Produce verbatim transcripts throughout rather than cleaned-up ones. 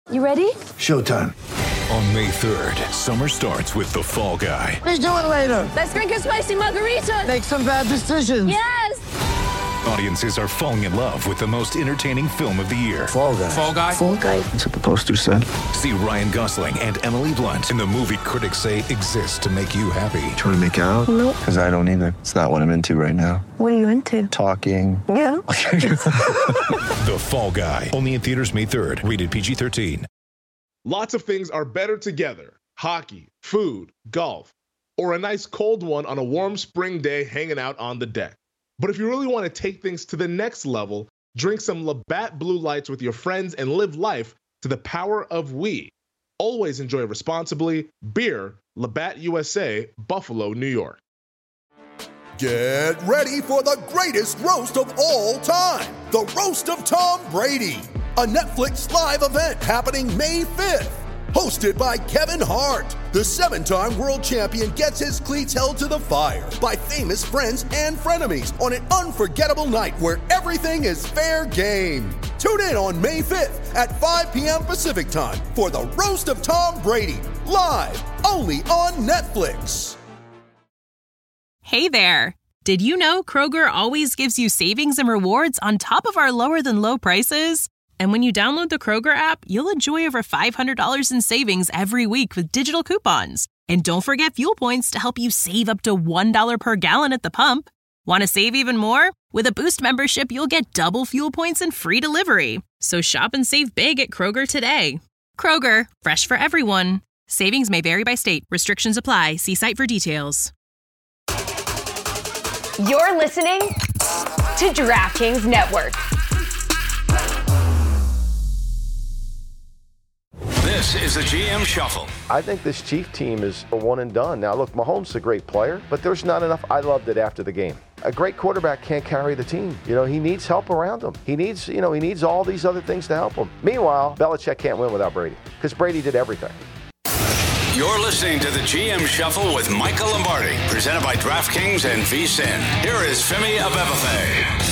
You ready? Showtime. On May third, summer starts with The Fall Guy. Let's do it later. Let's drink a spicy margarita. Make some bad decisions. Yes! Audiences are falling in love with the most entertaining film of the year. Fall Guy. Fall Guy? Fall guy. That's what the poster said. See Ryan Gosling and Emily Blunt in the movie critics say exists to make you happy. Trying to make it out? Nope. Because I don't either. It's not what I'm into right now. What are you into? Talking. Yeah. The Fall Guy. Only in theaters May third. Rated P G thirteen. Lots of things are better together. Hockey, food, golf, or a nice cold one on a warm spring day hanging out on the deck. But if you really want to take things to the next level, drink some Labatt Blue Lights with your friends and live life to the power of we. Always enjoy responsibly. Beer, Labatt U S A, Buffalo, New York. Get ready for the greatest roast of all time, the Roast of Tom Brady, a Netflix live event happening May fifth. Hosted by Kevin Hart, the seven-time world champion gets his cleats held to the fire by famous friends and frenemies on an unforgettable night where everything is fair game. Tune in on May fifth at five p.m. Pacific time for the Roast of Tom Brady, live only on Netflix. Hey there! Did you know Kroger always gives you savings and rewards on top of our lower-than-low prices? And when you download the Kroger app, you'll enjoy over five hundred dollars in savings every week with digital coupons. And don't forget fuel points to help you save up to one dollar per gallon at the pump. Want to save even more? With a Boost membership, you'll get double fuel points and free delivery. So shop and save big at Kroger today. Kroger, fresh for everyone. Savings may vary by state. Restrictions apply. See site for details. You're listening to DraftKings Network. This is the G M Shuffle. I think this Chief team is a one and done. Now, look, Mahomes is a great player, but there's not enough. I loved it after the game. A great quarterback can't carry the team. You know, he needs help around him. He needs, you know, he needs all these other things to help him. Meanwhile, Belichick can't win without Brady because Brady did everything. You're listening to the G M Shuffle with Michael Lombardi, presented by DraftKings and V S I N. Here is Femi Abebefe.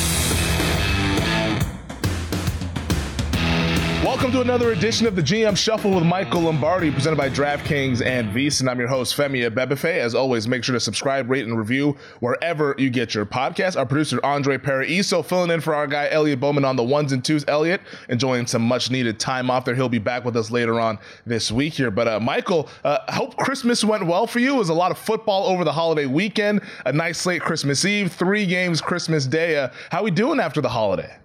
Welcome to another edition of the G M Shuffle with Michael Lombardi, presented by DraftKings and V S I N. I'm your host, Femi Abebefe. As always, make sure to subscribe, rate, and review wherever you get your podcast. Our producer, Andre Paraiso, filling in for our guy, Elliot Bowman, on the ones and twos. Elliot, enjoying some much-needed time off there. He'll be back with us later on this week here. But, uh, Michael, uh, I hope Christmas went well for you. It was a lot of football over the holiday weekend, a nice slate Christmas Eve, three games Christmas Day. Uh, how we doing after the holiday?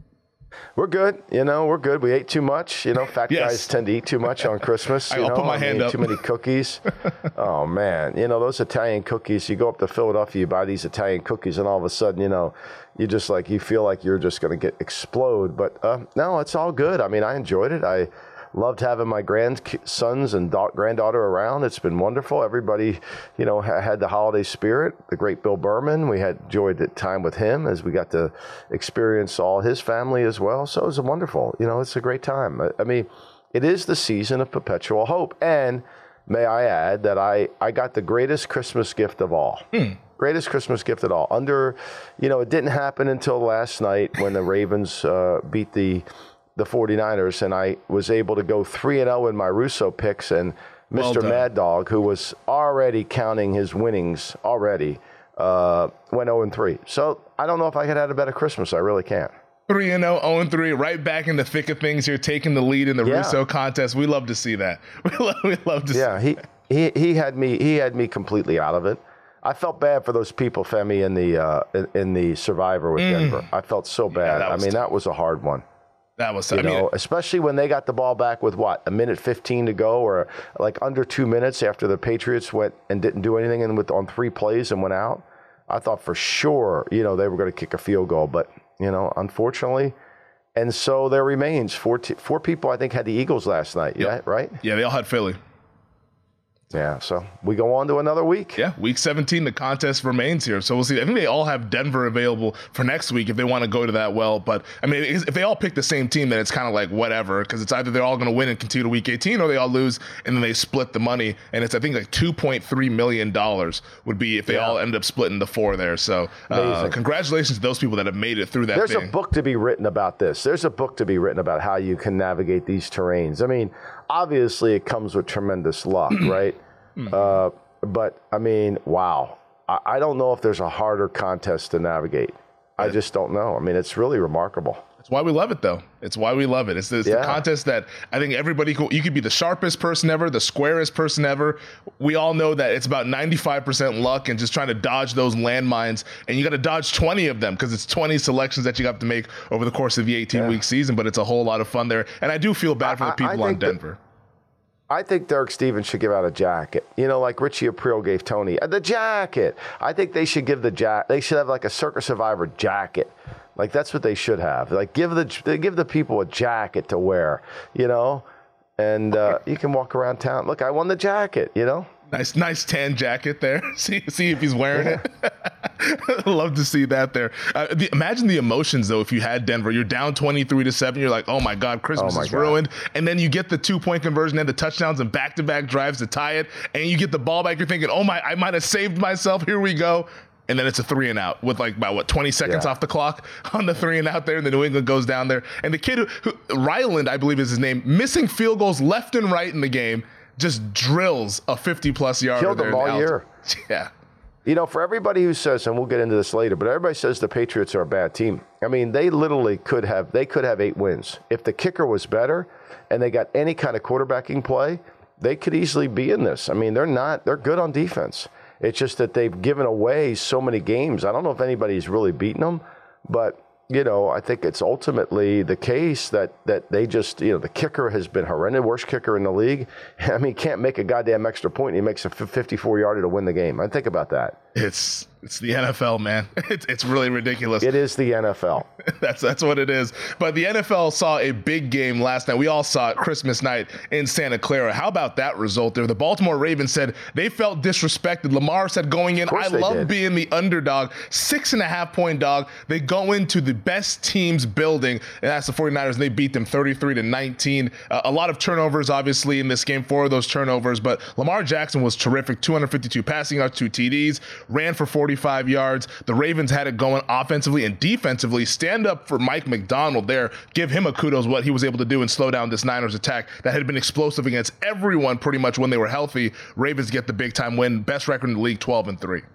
We're good. You know, we're good. We ate too much. You know, fat yes. guys tend to eat too much on Christmas. You I'll know? put my I hand mean, up. Too many cookies. Oh, man. You know, those Italian cookies, you go up to Philadelphia, you buy these Italian cookies, and all of a sudden, you know, you just like, you feel like you're just going to get explode. But uh, no, it's all good. I mean, I enjoyed it. I loved having my grandsons and da- granddaughter around. It's been wonderful. Everybody, you know, ha- had the holiday spirit. The great Bill Berman, we had enjoyed the time with him as we got to experience all his family as well. So it was wonderful. You know, it's a great time. I, I mean, it is the season of perpetual hope. And may I add that I, I got the greatest Christmas gift of all. Hmm. Greatest Christmas gift at all. Under, you know, it didn't happen until last night when the Ravens uh, beat the the 49ers, and I was able to go three and oh in my Russo picks, and Mister Well Mad Dog, who was already counting his winnings already, uh, went oh and three. So I don't know if I could have had a better Christmas. I really can't. three and oh, oh and three, right back in the thick of things here, taking the lead in the yeah. Russo contest. We love to see that. We love, we love to yeah, see he, that. he he had me he had me completely out of it. I felt bad for those people, Femi, in the uh, in, in the Survivor with mm. Denver. I felt so bad. Yeah, I mean, tough. That was a hard one. That was, you I know, mean, especially when they got the ball back with what, a minute fifteen to go, or like under two minutes after the Patriots went and didn't do anything and with on three plays and went out. I thought for sure, you know, they were going to kick a field goal, but you know, unfortunately, and so there remains four t- four people. I think had the Eagles last night. Yep. Yeah, right. Yeah, they all had Philly. Yeah, so we go on to another week. Yeah, week seventeen, the contest remains here. So we'll see. I think they all have Denver available for next week if they want to go to that well. But, I mean, if they all pick the same team, then it's kind of like whatever, because it's either they're all going to win and continue to week eighteen or they all lose and then they split the money. And it's, I think, like two point three million dollars would be if they yeah. all end up splitting the four there. So uh, congratulations to those people that have made it through that There's thing. a book to be written about this. There's a book to be written about how you can navigate these terrains. I mean, obviously it comes with tremendous luck, right? Uh, but, I mean, wow. I, I don't know if there's a harder contest to navigate. I just don't know. I mean, it's really remarkable. It's why we love it, though. It's why we love it. It's, it's yeah. the contest that I think everybody, could, you could be the sharpest person ever, the squarest person ever. We all know that it's about ninety-five percent luck and just trying to dodge those landmines. And you got to dodge twenty of them because it's twenty selections that you have to make over the course of the eighteen-week yeah. season. But it's a whole lot of fun there. And I do feel bad for the people I, I on Denver. That- I think Derek Stevens should give out a jacket. You know, like Richie Aprile gave Tony the jacket. I think they should give the jacket. They should have like a Circus Survivor jacket. Like that's what they should have. Like give the give the people a jacket to wear. You know, and uh, you can walk around town. Look, I won the jacket. You know. Nice, nice tan jacket there. See, see if he's wearing yeah. it. Love to see that there. Uh, the, imagine the emotions though. If you had Denver, you're down twenty-three to seven. You're like, oh my God, Christmas oh my is God. ruined. And then you get the two point conversion and the touchdowns and back to back drives to tie it. And you get the ball back. You're thinking, oh my, I might have saved myself. Here we go. And then it's a three and out with like about what twenty seconds yeah. off the clock on the three and out there. And the New England goes down there. And the kid who, who Ryland, I believe is his name, missing field goals left and right in the game. Just drills a fifty-plus yarder. Killed them all year. Yeah. You know, for everybody who says, and we'll get into this later, but everybody says the Patriots are a bad team. I mean, they literally could have, they could have eight wins. If the kicker was better and they got any kind of quarterbacking play, they could easily be in this. I mean, they're not, they're good on defense. It's just that they've given away so many games. I don't know if anybody's really beaten them, but you know, I think it's ultimately the case that, that they just, you know, the kicker has been horrendous, worst kicker in the league. I mean, he can't make a goddamn extra point. And he makes a fifty-four yarder to win the game. I think about that. It's it's the N F L, man. It's it's really ridiculous. It is the N F L. that's that's what it is. But the N F L saw a big game last night. We all saw it Christmas night in Santa Clara. How about that result there? The Baltimore Ravens said they felt disrespected. Lamar said going in, I love did. being the underdog. Six and a half point dog. They go into the best team's building, and that's the 49ers. And they beat them thirty-three to nineteen. Uh, a lot of turnovers, obviously, in this game. Four of those turnovers. But Lamar Jackson was terrific. two hundred fifty-two passing yards, two T Ds. Ran for forty-five yards. The Ravens had it going offensively and defensively. Stand up for Mike McDonald there. Give him a kudos what he was able to do and slow down this Niners attack that had been explosive against everyone pretty much when they were healthy. Ravens get the big time win. Best record in the league, twelve and three.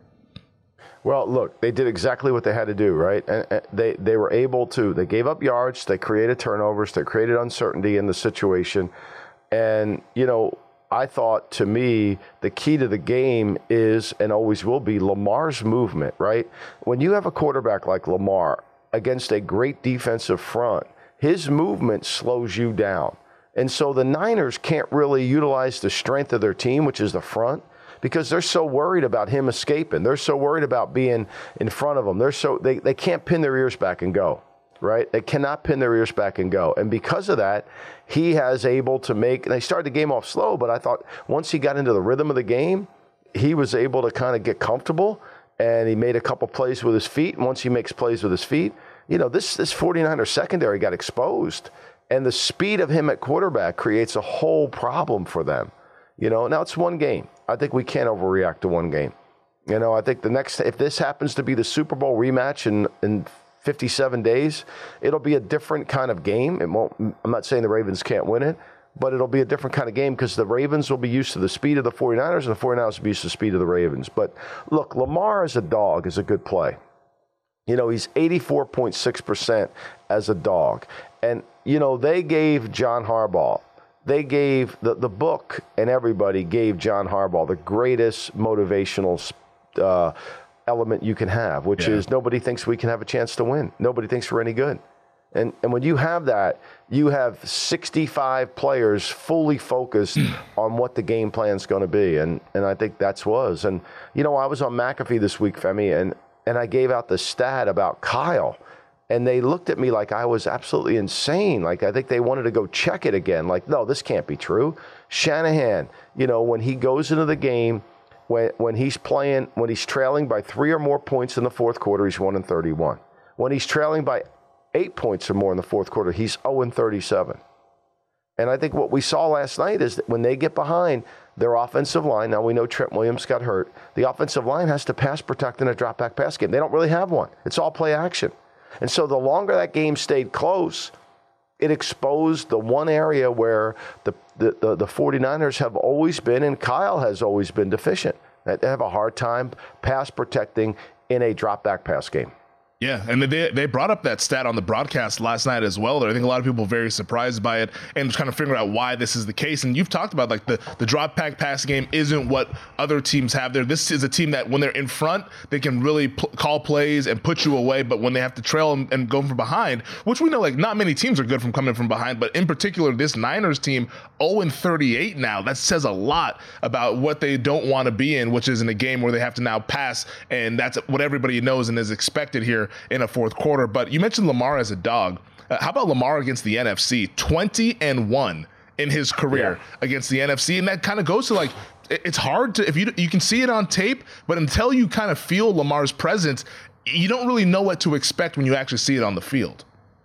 Well, look, they did exactly what they had to do, right? And, and they, they were able to, they gave up yards, they created turnovers, they created uncertainty in the situation. And, you know, I thought, to me, the key to the game is, and always will be, Lamar's movement, right? When you have a quarterback like Lamar against a great defensive front, his movement slows you down. And so the Niners can't really utilize the strength of their team, which is the front, because they're so worried about him escaping. They're so worried about being in front of them. They're so they, they can't pin their ears back and go. Right? They cannot pin their ears back and go. And because of that, he has able to make, and they started the game off slow, but I thought once he got into the rhythm of the game, he was able to kind of get comfortable, and he made a couple plays with his feet. And once he makes plays with his feet, you know, this, this 49er secondary got exposed, and the speed of him at quarterback creates a whole problem for them. You know, now it's one game. I think we can't overreact to one game. You know, I think the next, if this happens to be the Super Bowl rematch in, in fifty-seven days, it'll be a different kind of game. It won't, I'm not saying the Ravens can't win it, but it'll be a different kind of game because the Ravens will be used to the speed of the 49ers and the 49ers will be used to the speed of the Ravens. But look, Lamar as a dog is a good play. You know, he's eighty-four point six percent as a dog. And, you know, they gave John Harbaugh, they gave, the, the book and everybody gave John Harbaugh the greatest motivational uh element you can have, which yeah. is nobody thinks we can have a chance to win. Nobody thinks we're any good. And and when you have that, you have sixty-five players fully focused on what the game plan is going to be. And and I think that's was. And, you know, I was on McAfee this week, Femi, and, and I gave out the stat about Kyle. And they looked at me like I was absolutely insane. Like, I think they wanted to go check it again. Like, no, this can't be true. Shanahan, you know, when he goes into the game, when when he's playing, when he's trailing by three or more points in the fourth quarter, he's one and thirty-one. When he's trailing by eight points or more in the fourth quarter, he's oh and thirty-seven. And I think what we saw last night is that when they get behind their offensive line, now we know Trent Williams got hurt, the offensive line has to pass protect in a drop back pass game. They don't really have one. It's all play action. And so the longer that game stayed close, it exposed the one area where the, the, the, the 49ers have always been, and Kyle has always been deficient. They have a hard time pass protecting in a drop back pass game. Yeah, and they they brought up that stat on the broadcast last night as well. I think a lot of people were very surprised by it and just kind of figuring out why this is the case. And you've talked about like the, the drop back pass game isn't what other teams have there. This is a team that when they're in front, they can really pl- call plays and put you away. But when they have to trail and, and go from behind, which we know like not many teams are good from coming from behind, but in particular this Niners team, oh and thirty-eight now. That says a lot about what they don't want to be in, which is in a game where they have to now pass. And that's what everybody knows and is expected here in a fourth quarter. But you mentioned Lamar as a dog. Uh, how about Lamar against the N F C? twenty and one in his career yeah. against the N F C. And that kind of goes to like, it's hard to, if you you can see it on tape, but until you kind of feel Lamar's presence, you don't really know what to expect when you actually see it on the field.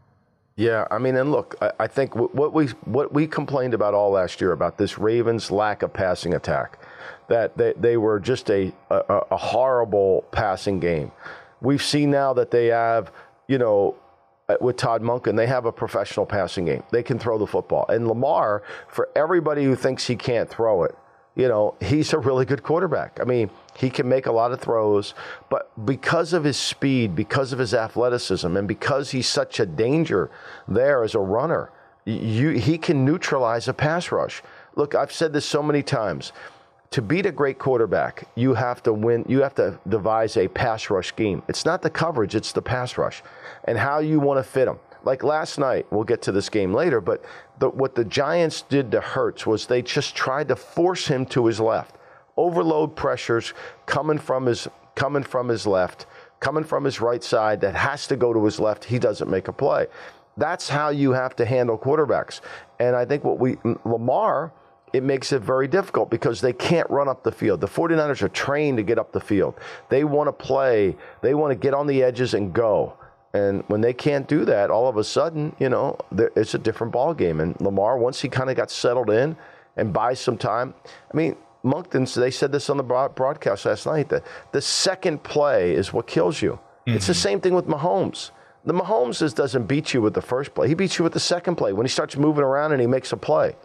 Yeah, I mean, and look, I, I think what we what we complained about all last year about this Ravens lack of passing attack, that they, they were just a, a, a horrible passing game. We've seen now that they have, you know, with Todd Monken, they have a professional passing game. They can throw the football. And Lamar, for everybody who thinks he can't throw it, you know, he's a really good quarterback. I mean, he can make a lot of throws, but because of his speed, because of his athleticism, and because he's such a danger there as a runner, you, he can neutralize a pass rush. Look, I've said this so many times. To beat a great quarterback, you have to win. You have to devise a pass rush scheme. It's not the coverage, it's the pass rush and how you want to fit them. Like last night, we'll get to this game later, but the, what the Giants did to Hurts was they just tried to force him to his left. Overload pressures coming from his coming from his left, coming from his right side that has to go to his left. He doesn't make a play. That's how you have to handle quarterbacks. And I think what we Lamar, it makes it very difficult because they can't run up the field. The 49ers are trained to get up the field. They want to play. They want to get on the edges and go. And when they can't do that, all of a sudden, you know, it's a different ball game. And Lamar, once he kind of got settled in and buys some time, I mean, Moncton, they said this on the broadcast last night, that the second play is what kills you. Mm-hmm. It's the same thing with Mahomes. The Mahomes just doesn't beat you with the first play. He beats you with the second play when he starts moving around and he makes a play.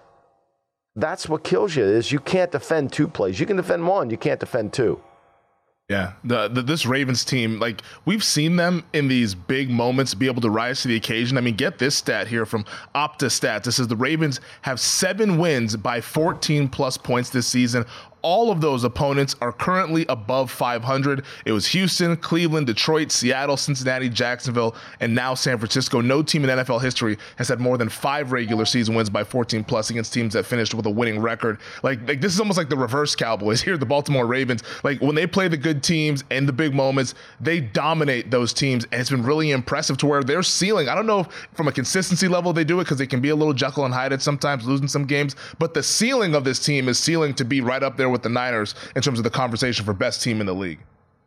That's what kills you, is you can't defend two plays. You can defend one, you can't defend two. Yeah, the, the this Ravens team, like we've seen them in these big moments be able to rise to the occasion. I mean, get this stat here from OptaStats. This says the Ravens have seven wins by fourteen plus points this season. All of those opponents are currently above five hundred. It was Houston, Cleveland, Detroit, Seattle, Cincinnati, Jacksonville, and now San Francisco. No team in N F L history has had more than five regular season wins by fourteen plus against teams that finished with a winning record. Like, like this is almost like the reverse Cowboys here, the Baltimore Ravens. Like when they play the good teams and the big moments, they dominate those teams, and it's been really impressive to where they're ceiling. I don't know if from a consistency level they do it because they can be a little Jekyll and Hyde at sometimes, losing some games, but the ceiling of this team is ceiling to be right up there with the Niners in terms of the conversation for best team in the league.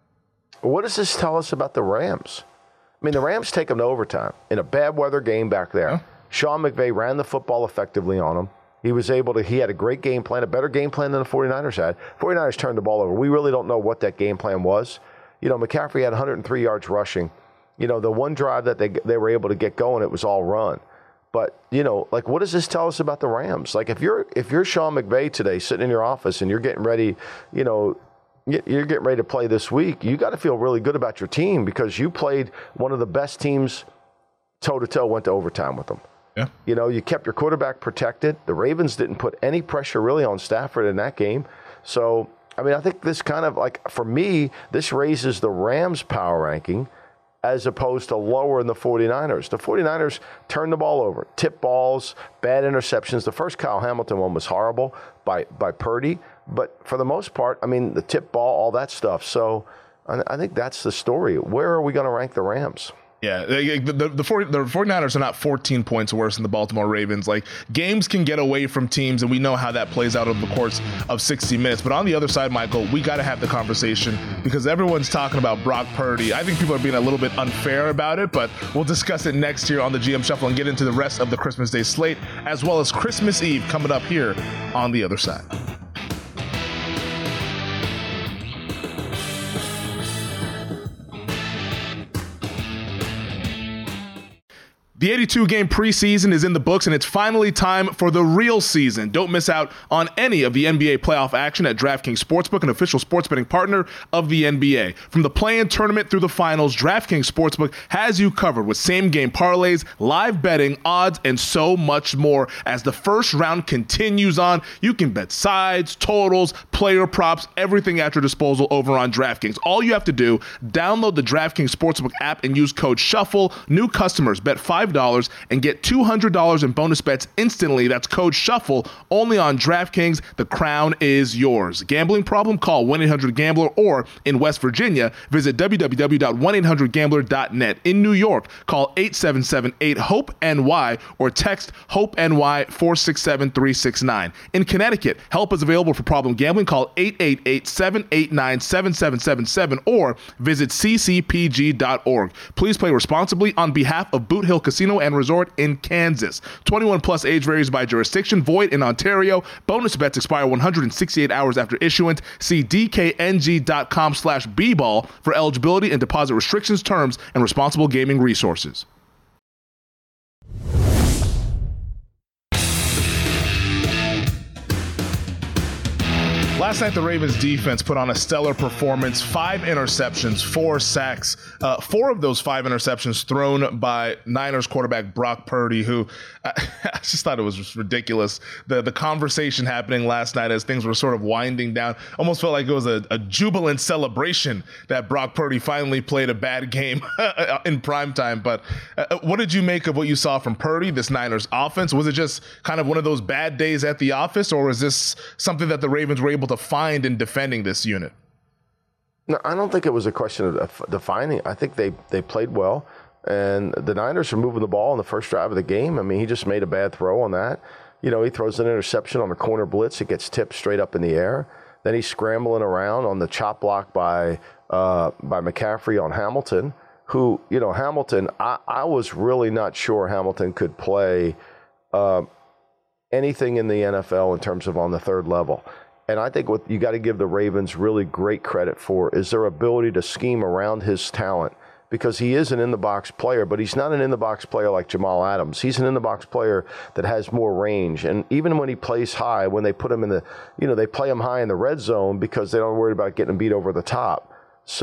What does this tell us about the Rams? I mean, the Rams take them to overtime in a bad weather game back there. Huh? Sean McVay ran the football effectively on them. He was able to, he had a great game plan, a better game plan than the 49ers had. 49ers turned the ball over. We really don't know what that game plan was. You know, McCaffrey had one hundred three yards rushing. You know, the one drive that they they were able to get going, it was all run. But, you know, like, what does this tell us about the Rams? Like, if you're if you're Sean McVay today sitting in your office and you're getting ready, you know, you're getting ready to play this week, you got to feel really good about your team because you played one of the best teams toe-to-toe, went to overtime with them. Yeah. You know, you kept your quarterback protected. The Ravens didn't put any pressure really on Stafford in that game. So, I mean, I think this kind of, like, for me, this raises the Rams' power ranking as opposed to lower in the 49ers. The 49ers turned the ball over, tipped balls, bad interceptions. The first Kyle Hamilton one was horrible by, by Purdy. But for the most part, I mean, the tip ball, all that stuff. So I, I think that's the story. Where are we going to rank the Rams? Yeah, the, the, the, 40, the 49ers are not fourteen points worse than the Baltimore Ravens. Like, games can get away from teams, and we know how that plays out over the course of sixty minutes. But on the other side, Michael, we got to have the conversation because everyone's talking about Brock Purdy. I think people are being a little bit unfair about it, but we'll discuss it next year on the G M Shuffle and get into the rest of the Christmas Day slate, as well as Christmas Eve coming up here on the other side. The eighty-two game preseason is in the books, and it's finally time for the real season. Don't miss out on any of the N B A playoff action at DraftKings Sportsbook, an official sports betting partner of the N B A. From the play-in tournament through the finals, DraftKings Sportsbook has you covered with same-game parlays, live betting, odds, and so much more. As the first round continues on, you can bet sides, totals, player props, everything at your disposal over on DraftKings. All you have to do, download the DraftKings Sportsbook app and use code SHUFFLE. New customers bet five dollars and get two hundred dollars in bonus bets instantly. That's code SHUFFLE only on DraftKings. The crown is yours. Gambling problem? Call one eight hundred gambler, or in West Virginia, visit w w w dot one eight hundred gambler dot net. In New York, call eight seven seven eight hope N Y or text HOPE-NY four six seven three six nine. In Connecticut, help is available for problem gambling. Call eight eight eight, seven eight nine, seven seven seven seven or visit c c p g dot org. Please play responsibly on behalf of Boot Hill Casino and Resort in Kansas. twenty-one plus, age varies by jurisdiction, void in Ontario. Bonus bets expire one hundred sixty-eight hours after issuance. See d k n g dot com slash b ball for eligibility and deposit restrictions, terms, and responsible gaming resources. Last night, the Ravens defense put on a stellar performance. Five interceptions, four sacks. Uh, four of those five interceptions thrown by Niners quarterback Brock Purdy, who I, I just thought it was just ridiculous. The the conversation happening last night as things were sort of winding down almost felt like it was a, a jubilant celebration that Brock Purdy finally played a bad game in primetime. But uh, what did you make of what you saw from Purdy, this Niners offense? Was it just kind of one of those bad days at the office, or is this something that the Ravens were able to find in defending this unit? No, I don't think it was a question of defining. I think they, they played well, and the Niners are moving the ball in the first drive of the game. I mean, he just made a bad throw on that. You know, he throws an interception on a corner blitz. It gets tipped straight up in the air. Then he's scrambling around on the chop block by uh, by McCaffrey on Hamilton, who, you know, Hamilton, I, I was really not sure Hamilton could play uh, anything in the N F L in terms of on the third level. And I think what you got to give the Ravens really great credit for is their ability to scheme around his talent, because he is an in-the-box player, but he's not an in-the-box player like Jamal Adams. He's an in-the-box player that has more range. And even when he plays high, when they put him in the, you know, they play him high in the red zone because they don't worry about getting beat over the top.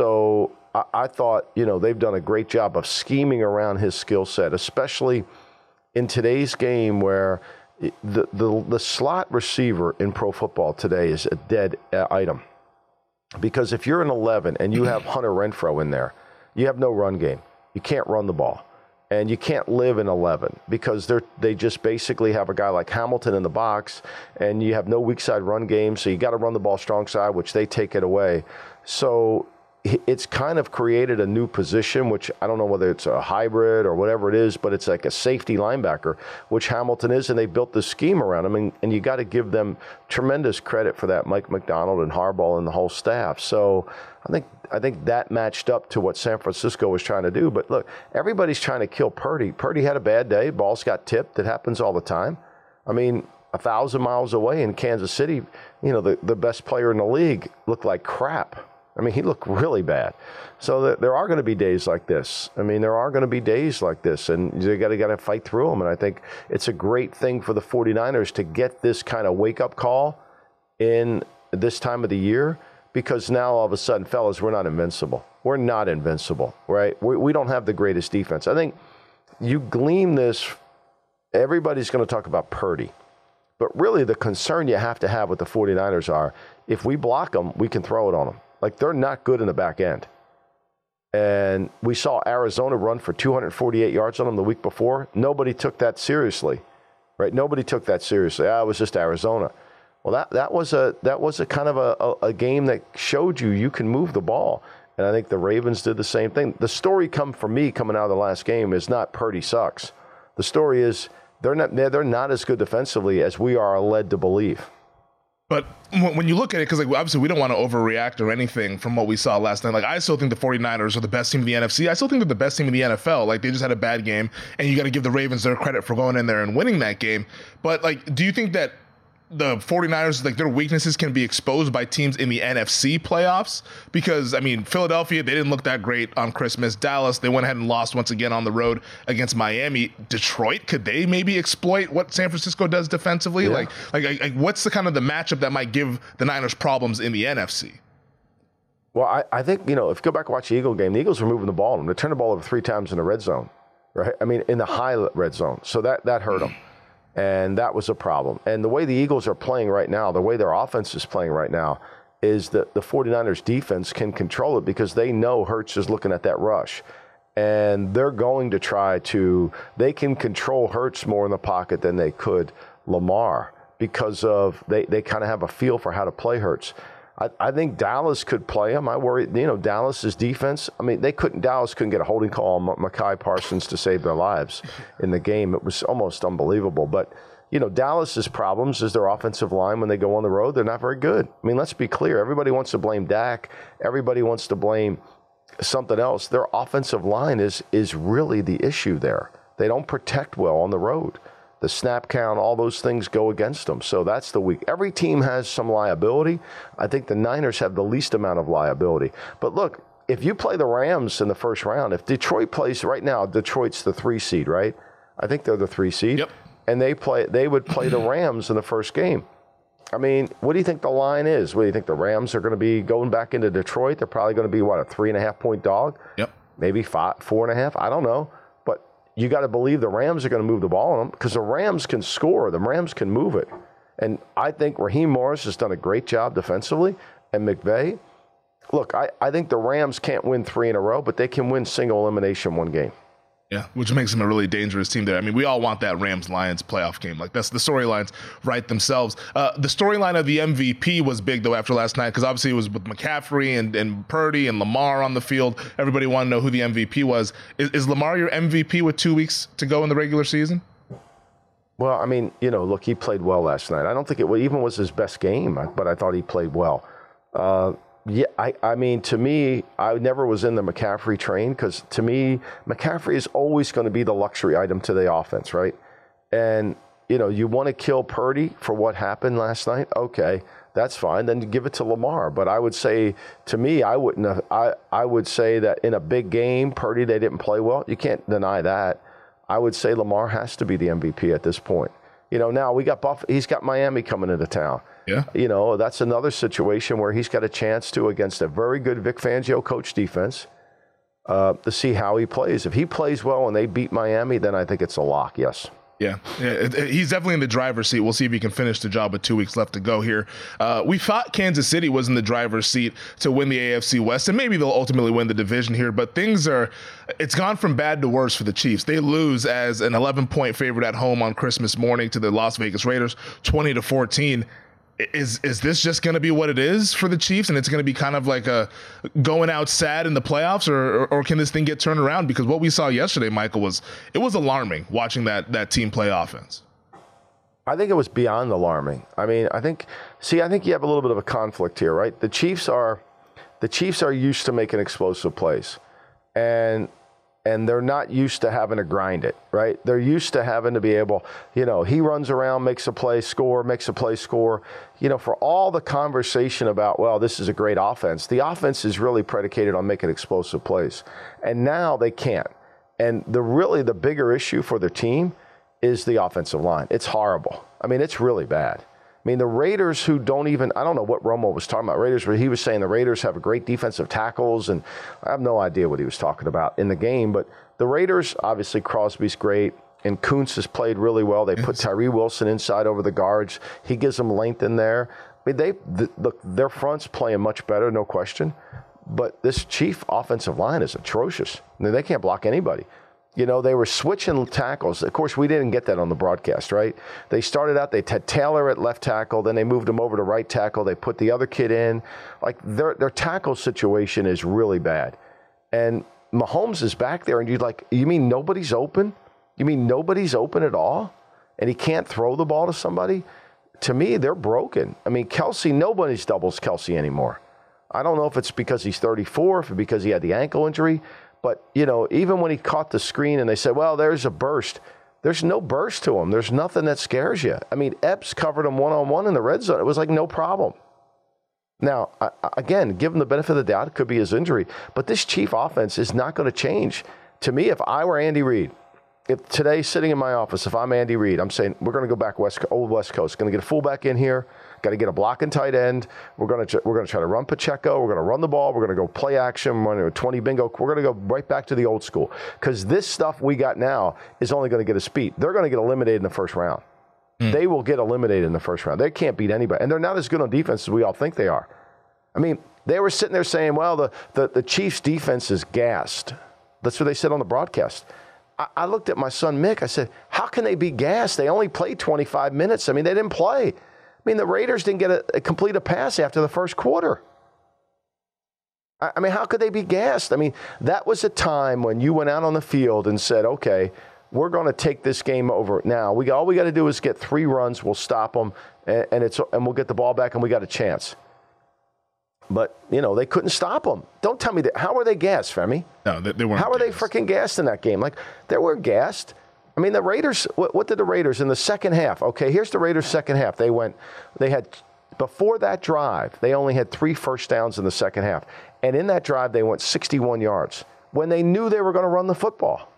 So I, I thought, you know, they've done a great job of scheming around his skill set, especially in today's game where The, the the slot receiver in pro football today is a dead item, because if you're an eleven and you have Hunter Renfrow in there, you have no run game. You can't run the ball, and you can't live in eleven because they're they just basically have a guy like Hamilton in the box, and you have no weak side run game, so you got to run the ball strong side, which they take it away. So it's kind of created a new position, which I don't know whether it's a hybrid or whatever it is, but it's like a safety linebacker, which Hamilton is, and they built this scheme around him, and, and you got to give them tremendous credit for that, Mike McDonald and Harbaugh and the whole staff. So I think I think that matched up to what San Francisco was trying to do. But look, everybody's trying to kill Purdy. Purdy had a bad day. Balls got tipped. It happens all the time. I mean, a thousand miles away in Kansas City, you know, the, the best player in the league looked like crap. I mean, he looked really bad. So th- there are going to be days like this. I mean, there are going to be days like this, and you got to got to fight through them. And I think it's a great thing for the 49ers to get this kind of wake-up call in this time of the year, because now all of a sudden, fellas, we're not invincible. We're not invincible, right? We, we don't have the greatest defense. I think you glean this, everybody's going to talk about Purdy. But really the concern you have to have with the 49ers are, if we block them, we can throw it on them. Like, they're not good in the back end. And we saw Arizona run for two hundred forty-eight yards on them the week before. Nobody took that seriously, right? Nobody took that seriously. Ah, it was just Arizona. Well, that, that was a that was a kind of a, a, a game that showed you you can move the ball. And I think the Ravens did the same thing. The story come from me coming out of the last game is not Purdy sucks. The story is they're not they're not as good defensively as we are led to believe. But when you look at it, because like obviously we don't want to overreact or anything from what we saw last night. Like I still think the 49ers are the best team in the N F C. I still think they're the best team in the N F L. Like they just had a bad game, and you got to give the Ravens their credit for going in there and winning that game. But like, do you think that the 49ers, like their weaknesses can be exposed by teams in the N F C playoffs? Because I mean, Philadelphia, they didn't look that great on Christmas. Dallas, they went ahead and lost once again on the road against Miami. Detroit, could they maybe exploit what San Francisco does defensively? Yeah. Like, like, like, what's the kind of the matchup that might give the Niners problems in the N F C? Well, I, I think, you know, if you go back and watch the Eagle game, the Eagles were moving the ball on them. They turned the ball over three times in the red zone, right? I mean, in the high red zone. So that, that hurt them. And that was a problem. And the way the Eagles are playing right now, the way their offense is playing right now, is that the 49ers defense can control it because they know Hurts is looking at that rush. And they're going to try to, they can control Hurts more in the pocket than they could Lamar because of, they, they kind of have a feel for how to play Hurts. I, I think Dallas could play him. I worry, you know, Dallas's defense. I mean, they couldn't. Dallas couldn't get a holding call on Micah Parsons to save their lives in the game. It was almost unbelievable. But you know, Dallas's problems is their offensive line when they go on the road. They're not very good. I mean, let's be clear. Everybody wants to blame Dak. Everybody wants to blame something else. Their offensive line is is really the issue there. They don't protect well on the road. The snap count, all those things go against them. So that's the weak. Every team has some liability. I think the Niners have the least amount of liability. But look, if you play the Rams in the first round, if Detroit plays right now, Detroit's the three seed, right? I think they're the three seed. Yep. And they play. They would play the Rams in the first game. I mean, what do you think the line is? What do you think the Rams are going to be going back into Detroit? They're probably going to be, what, a three and a half point dog? Yep. Maybe five, four and a half? I don't know. You got to believe the Rams are going to move the ball on them because the Rams can score. The Rams can move it. And I think Raheem Morris has done a great job defensively. And McVay, look, I, I think the Rams can't win three in a row, but they can win single elimination one game. Yeah, which makes them a really dangerous team there. I mean, we all want that Rams-Lions playoff game. Like, that's the storylines right themselves. Uh, the storyline of the M V P was big, though, after last night, because obviously it was with McCaffrey and, and Purdy and Lamar on the field. Everybody wanted to know who the M V P was. Is, is Lamar your M V P with two weeks to go in the regular season? Well, I mean, you know, look, he played well last night. I don't think it even was his best game, but I thought he played well. Uh, Yeah, I, I mean, to me, I never was in the McCaffrey train because to me, McCaffrey is always going to be the luxury item to the offense, right? And, you know, you want to kill Purdy for what happened last night? Okay, that's fine. Then give it to Lamar. But I would say, to me, I wouldn't have, I, I would say that in a big game, Purdy, they didn't play well. You can't deny that. I would say Lamar has to be the M V P at this point. You know, now we got Buff. He's got Miami coming into town. Yeah. You know, that's another situation where he's got a chance to, against a very good Vic Fangio coach defense, uh, to see how he plays. If he plays well and they beat Miami, then I think it's a lock, yes. Yeah, yeah it, it, he's definitely in the driver's seat. We'll see if he can finish the job with two weeks left to go here. Uh, we thought Kansas City was in the driver's seat to win the A F C West, and maybe they'll ultimately win the division here, but things are, it's gone from bad to worse for the Chiefs. They lose as an eleven-point favorite at home on Christmas morning to the Las Vegas Raiders, twenty to fourteen. Is is this just going to be what it is for the Chiefs, and it's going to be kind of like a going out sad in the playoffs, or, or or can this thing get turned around? Because what we saw yesterday, Michael, was it was alarming watching that that team play offense. I think it was beyond alarming. I mean, I think see, I think you have a little bit of a conflict here, right? The Chiefs are the Chiefs are used to making explosive plays, and and they're not used to having to grind it, right? They're used to having to be able, you know, he runs around, makes a play, score, makes a play, score. You know, for all the conversation about, well, this is a great offense, the offense is really predicated on making explosive plays. And now they can't. And the really the bigger issue for the team is the offensive line. It's horrible. I mean, it's really bad. I mean, the Raiders who don't even, I don't know what Romo was talking about, Raiders, where he was saying the Raiders have a great defensive tackles, and I have no idea what he was talking about in the game, but the Raiders, obviously Crosby's great, and Kuntz has played really well. They put Tyree Wilson inside over the guards. He gives them length in there. I mean, they, the, look, their front's playing much better, no question, but this Chief offensive line is atrocious. I mean, they can't block anybody. You know, they were switching tackles. Of course, we didn't get that on the broadcast, right? They started out, they had Taylor at left tackle, then they moved him over to right tackle. They put the other kid in. Like, their their tackle situation is really bad. And Mahomes is back there, and you're like, you mean nobody's open? You mean nobody's open at all? And he can't throw the ball to somebody? To me, they're broken. I mean, Kelsey, nobody's doubles Kelsey anymore. I don't know if it's because he's thirty-four, if it's because he had the ankle injury. But, you know, even when he caught the screen and they said, well, there's a burst, there's no burst to him. There's nothing that scares you. I mean, Epps covered him one-on-one in the red zone. It was like no problem. Now, I, again, give him the benefit of the doubt. It could be his injury. But this Chief offense is not going to change. To me, if I were Andy Reid, if today sitting in my office, if I'm Andy Reid, I'm saying we're going to go back west, old West Coast. Going to get a fullback in here. Got to get a blocking tight end. We're going to we're going to try to run Pacheco. We're going to run the ball. We're going to go play action. We're going to twenty bingo. We're going to go right back to the old school because this stuff we got now is only going to get us beat. They're going to get eliminated in the first round. Mm. They will get eliminated in the first round. They can't beat anybody, and they're not as good on defense as we all think they are. I mean, they were sitting there saying, "Well, the the, the Chiefs' defense is gassed." That's what they said on the broadcast. I, I looked at my son Mick. I said, "How can they be gassed? They only played twenty-five minutes. I mean, they didn't play." I mean, the Raiders didn't get a, a complete a pass after the first quarter. I, I mean, how could they be gassed? I mean, that was a time when you went out on the field and said, okay, we're going to take this game over now. We all we got to do is get three runs. We'll stop them, and, and it's and we'll get the ball back, and we got a chance. But, you know, they couldn't stop them. Don't tell me that. How were they gassed, Femi? No, they, they weren't. How were they freaking gassed in that game? Like, they were gassed. I mean, the Raiders, what, what did the Raiders in the second half? Okay, here's the Raiders' second half. They went, they had, before that drive, they only had three first downs in the second half. And in that drive, they went sixty-one yards when they knew they were going to run the football.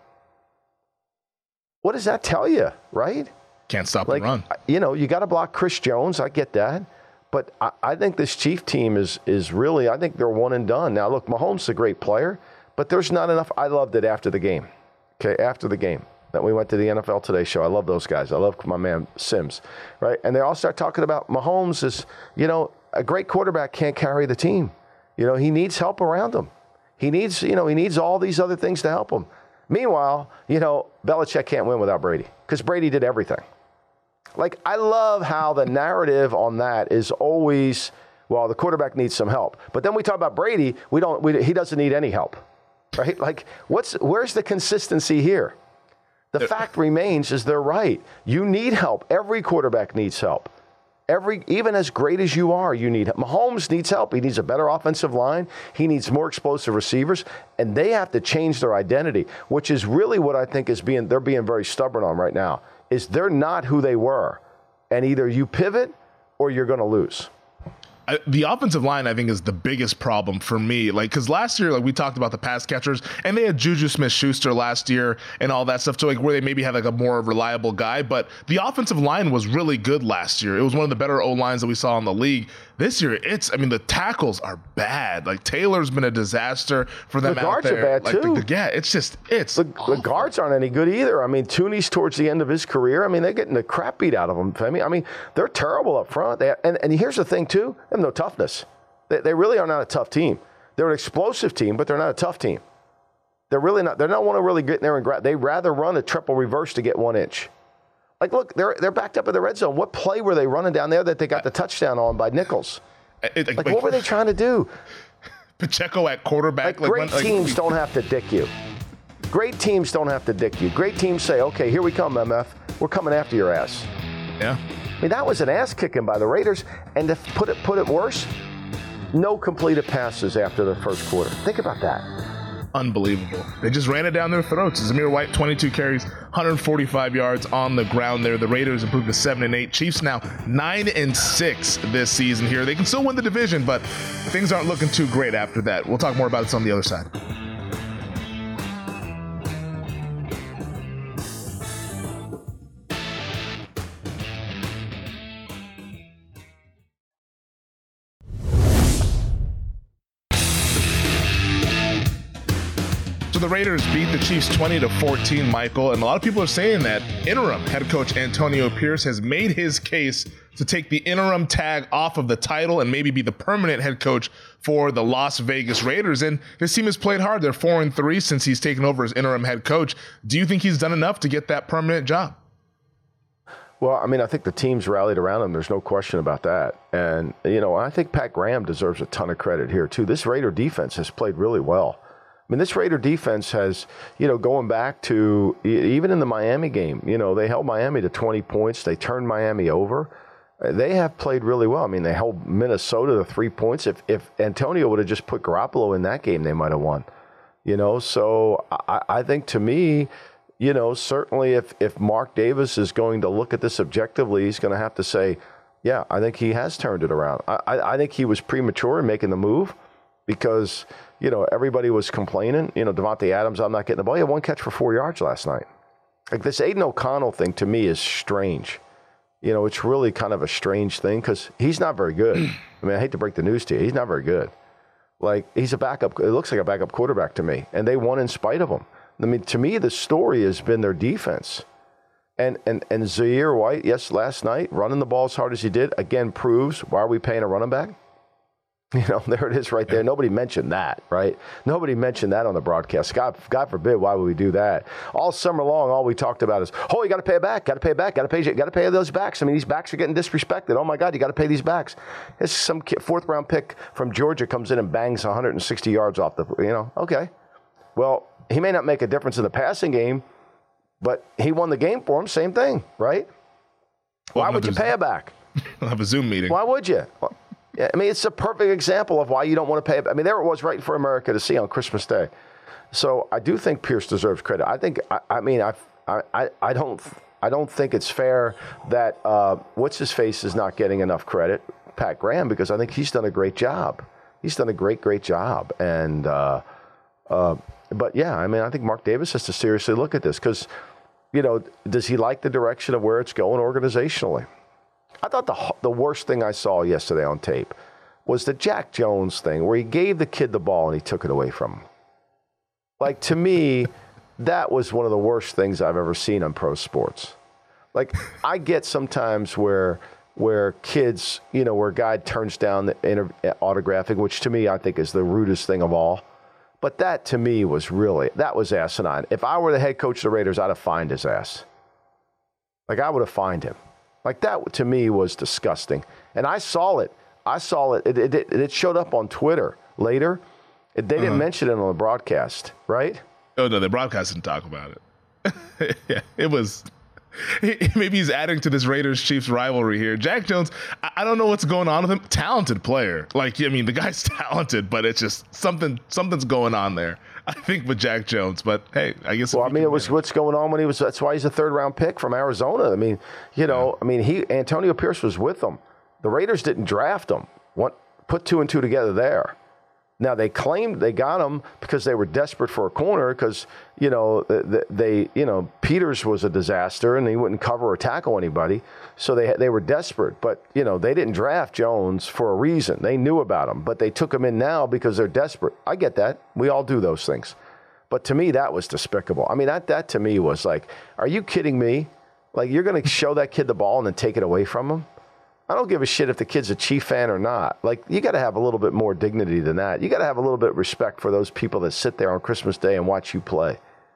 What does that tell you, right? Can't stop like, the run. You know, you got to block Chris Jones. I get that. But I, I think this Chief team is is really, I think they're one and done. Now, look, Mahomes is a great player, but there's not enough. I loved it after the game. Okay, after the game. That we went to the N F L Today show. I love those guys. I love my man Sims, right? And they all start talking about Mahomes is, you know, a great quarterback can't carry the team. You know, he needs help around him. He needs, you know, he needs all these other things to help him. Meanwhile, you know, Belichick can't win without Brady because Brady did everything. Like, I love how the narrative on that is always, well, the quarterback needs some help. But then we talk about Brady, we don't, we, he doesn't need any help, right? Like, what's, where's the consistency here? The fact remains is they're right. You need help. Every quarterback needs help. Every, even as great as you are, you need help. Mahomes needs help. He needs a better offensive line. He needs more explosive receivers. And they have to change their identity, which is really what I think is being, they're being very stubborn on right now, is they're not who they were. And either you pivot or you're going to lose. I, the offensive line, I think, is the biggest problem for me. Like, because last year, like we talked about the pass catchers, and they had Juju Smith-Schuster last year and all that stuff, too, like where they maybe had like a more reliable guy. But the offensive line was really good last year. It was one of the better O-lines that we saw in the league. This year, it's, I mean, the tackles are bad. Like, Taylor's been a disaster for them the out there. The guards are bad, like, too. The, the, yeah, it's just, it's The, the guards aren't any good either. I mean, Tooney's towards the end of his career. I mean, they're getting the crap beat out of them. I mean, I mean they're terrible up front. They, and, and here's the thing, too. They have no toughness. They, they really are not a tough team. They're an explosive team, but they're not a tough team. They're really not. They're not want to really get in there and grab. They rather run a triple reverse to get one inch. Like, look, they're they're backed up in the red zone. What play were they running down there that they got the touchdown on by Nichols? It, like, like, what were they trying to do? Pacheco at quarterback. Like, like great when, teams like, don't have to dick you. Great teams don't have to dick you. Great teams say, okay, here we come, M F. We're coming after your ass. Yeah. I mean, that was an ass kicking by the Raiders. And to put it put it worse, no completed passes after the first quarter. Think about that. Unbelievable. They just ran it down their throats. Zamir White, twenty-two carries, one hundred forty-five yards on the ground there. The Raiders improved to seven and eight. Chiefs now nine and six this season here. They can still win the division, but things aren't looking too great after that. We'll talk more about this on the other side. the Raiders beat the Chiefs twenty to fourteen, Michael, and a lot of people are saying that interim head coach Antonio Pierce has made his case to take the interim tag off of the title and maybe be the permanent head coach for the Las Vegas Raiders. And his team has played hard. They're four and three since he's taken over as interim head coach. Do you think he's done enough to get that permanent job? Well, I mean, I think the team's rallied around him. There's no question about that. And, you know, I think Pat Graham deserves a ton of credit here, too. This Raider defense has played really well. I mean, this Raider defense has, you know, going back to even in the Miami game, you know, they held Miami to twenty points. They turned Miami over. They have played really well. I mean, they held Minnesota to three points. If if Antonio would have just put Garoppolo in that game, they might have won. You know, so I, I think to me, you know, certainly if, if Mark Davis is going to look at this objectively, he's going to have to say, yeah, I think he has turned it around. I, I, I think he was premature in making the move because, you know, everybody was complaining. You know, Devontae Adams, I'm not getting the ball. He had one catch for four yards last night. Like this Aiden O'Connell thing to me is strange. You know, it's really kind of a strange thing because he's not very good. I mean, I hate to break the news to you. He's not very good. Like, he's a backup. It looks like a backup quarterback to me. And they won in spite of him. I mean, to me, the story has been their defense. And and and Zaire White, yes, last night, running the ball as hard as he did, again, proves why are we paying a running back? You know, there it is right there. Nobody mentioned that, right? Nobody mentioned that on the broadcast. God, God forbid, why would we do that? All summer long, all we talked about is, oh, you got to pay it back, got to pay it back, got to pay, got to pay those backs. I mean, these backs are getting disrespected. Oh my God, you got to pay these backs. It's some fourth round pick from Georgia comes in and bangs one hundred sixty yards off the, you know, okay. Well, he may not make a difference in the passing game, but he won the game for him. Same thing, right? Why would you pay it back? I'll have a Zoom meeting. Why would you? Well, yeah, I mean, it's a perfect example of why you don't want to pay it. I mean, there it was right for America to see on Christmas Day. So I do think Pierce deserves credit. I think, I, I mean, I, I, I don't, I don't think it's fair that uh, what's his face is not getting enough credit, Pat Graham, because I think he's done a great job. He's done a great, great job. And, uh, uh, but yeah, I mean, I think Mark Davis has to seriously look at this because, you know, does he like the direction of where it's going organizationally? I thought the the worst thing I saw yesterday on tape was the Jack Jones thing where he gave the kid the ball and he took it away from him. Like, to me, that was one of the worst things I've ever seen on pro sports. Like, I get sometimes where where kids, you know, where a guy turns down the inter- autographing, which to me I think is the rudest thing of all. But that to me was really, that was asinine. If I were the head coach of the Raiders, I'd have fined his ass. Like, I would have fined him. Like, that to me was disgusting. And I saw it. I saw it. It, it, it, it showed up on Twitter later. It, they didn't uh-huh. mention it on the broadcast, right? Oh, no, the broadcast didn't talk about it. Yeah, it was... Maybe he's adding to this Raiders-Chiefs rivalry here. Jack Jones, I don't know what's going on with him. Talented player. Like, I mean, the guy's talented, but it's just something, something's going on there, I think, with Jack Jones. But, hey, I guess... Well, I mean, it was what's going on when he was... That's why he's a third-round pick from Arizona. I mean, you know, yeah. I mean, he Antonio Pierce was with them. The Raiders didn't draft him. What, put two and two together there. Now, they claimed they got him because they were desperate for a corner because, you know, they, you know, Peters was a disaster and he wouldn't cover or tackle anybody. So they they were desperate. But, you know, they didn't draft Jones for a reason. They knew about him, but they took him in now because they're desperate. I get that. We all do those things. But to me, that was despicable. I mean, that, that to me was like, are you kidding me? Like, you're going to show that kid the ball and then take it away from him? I don't give a shit if the kid's a Chief fan or not. Like, you got to have a little bit more dignity than that. You got to have a little bit of respect for those people that sit there on Christmas Day and watch you play.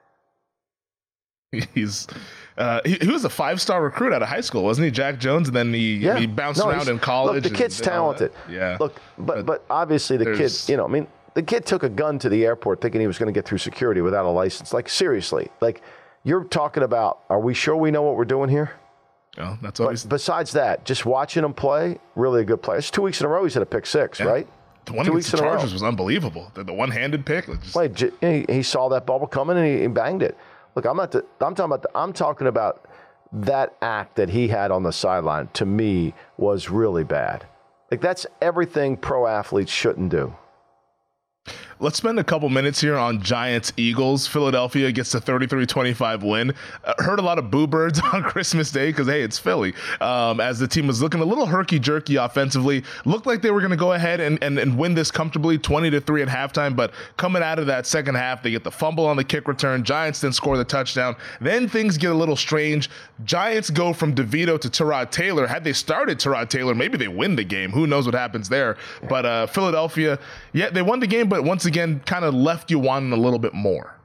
He's uh, he, he was a five-star recruit out of high school, wasn't he, Jack Jones? And then he, yeah. he bounced no, around in college. Look, the kid's talented. Yeah. Look, but but obviously the kid, you know, I mean, the kid took a gun to the airport thinking he was going to get through security without a license. Like, seriously. Like, you're talking about, are we sure we know what we're doing here? Oh, that's always. But besides that, just watching him play, really a good player. It's two weeks in a row he's hit a pick six, yeah. right? The one two against the Chargers was unbelievable. The, the one-handed pick. Just... Played, he, he saw that bubble coming and he, he banged it. Look, I'm not. The, I'm talking about. The, I'm talking about that act that he had on the sideline. To me, was really bad. Like, that's everything pro athletes shouldn't do. let's spend a couple minutes here on Giants-Eagles. Philadelphia gets a thirty-three twenty-five win. Uh, heard a lot of boo birds on Christmas Day because, hey, it's Philly. Um, as the team was looking a little herky-jerky offensively. Looked like they were going to go ahead and, and, and win this comfortably, twenty to three at halftime. But coming out of that second half, they get the fumble on the kick return. Giants then score the touchdown. Then things get a little strange. Giants go from DeVito to Tyrod Taylor. Had they started Tyrod Taylor, maybe they win the game. Who knows what happens there? But uh, Philadelphia, yeah, they won the game, but once again, kind of left you wanting a little bit more.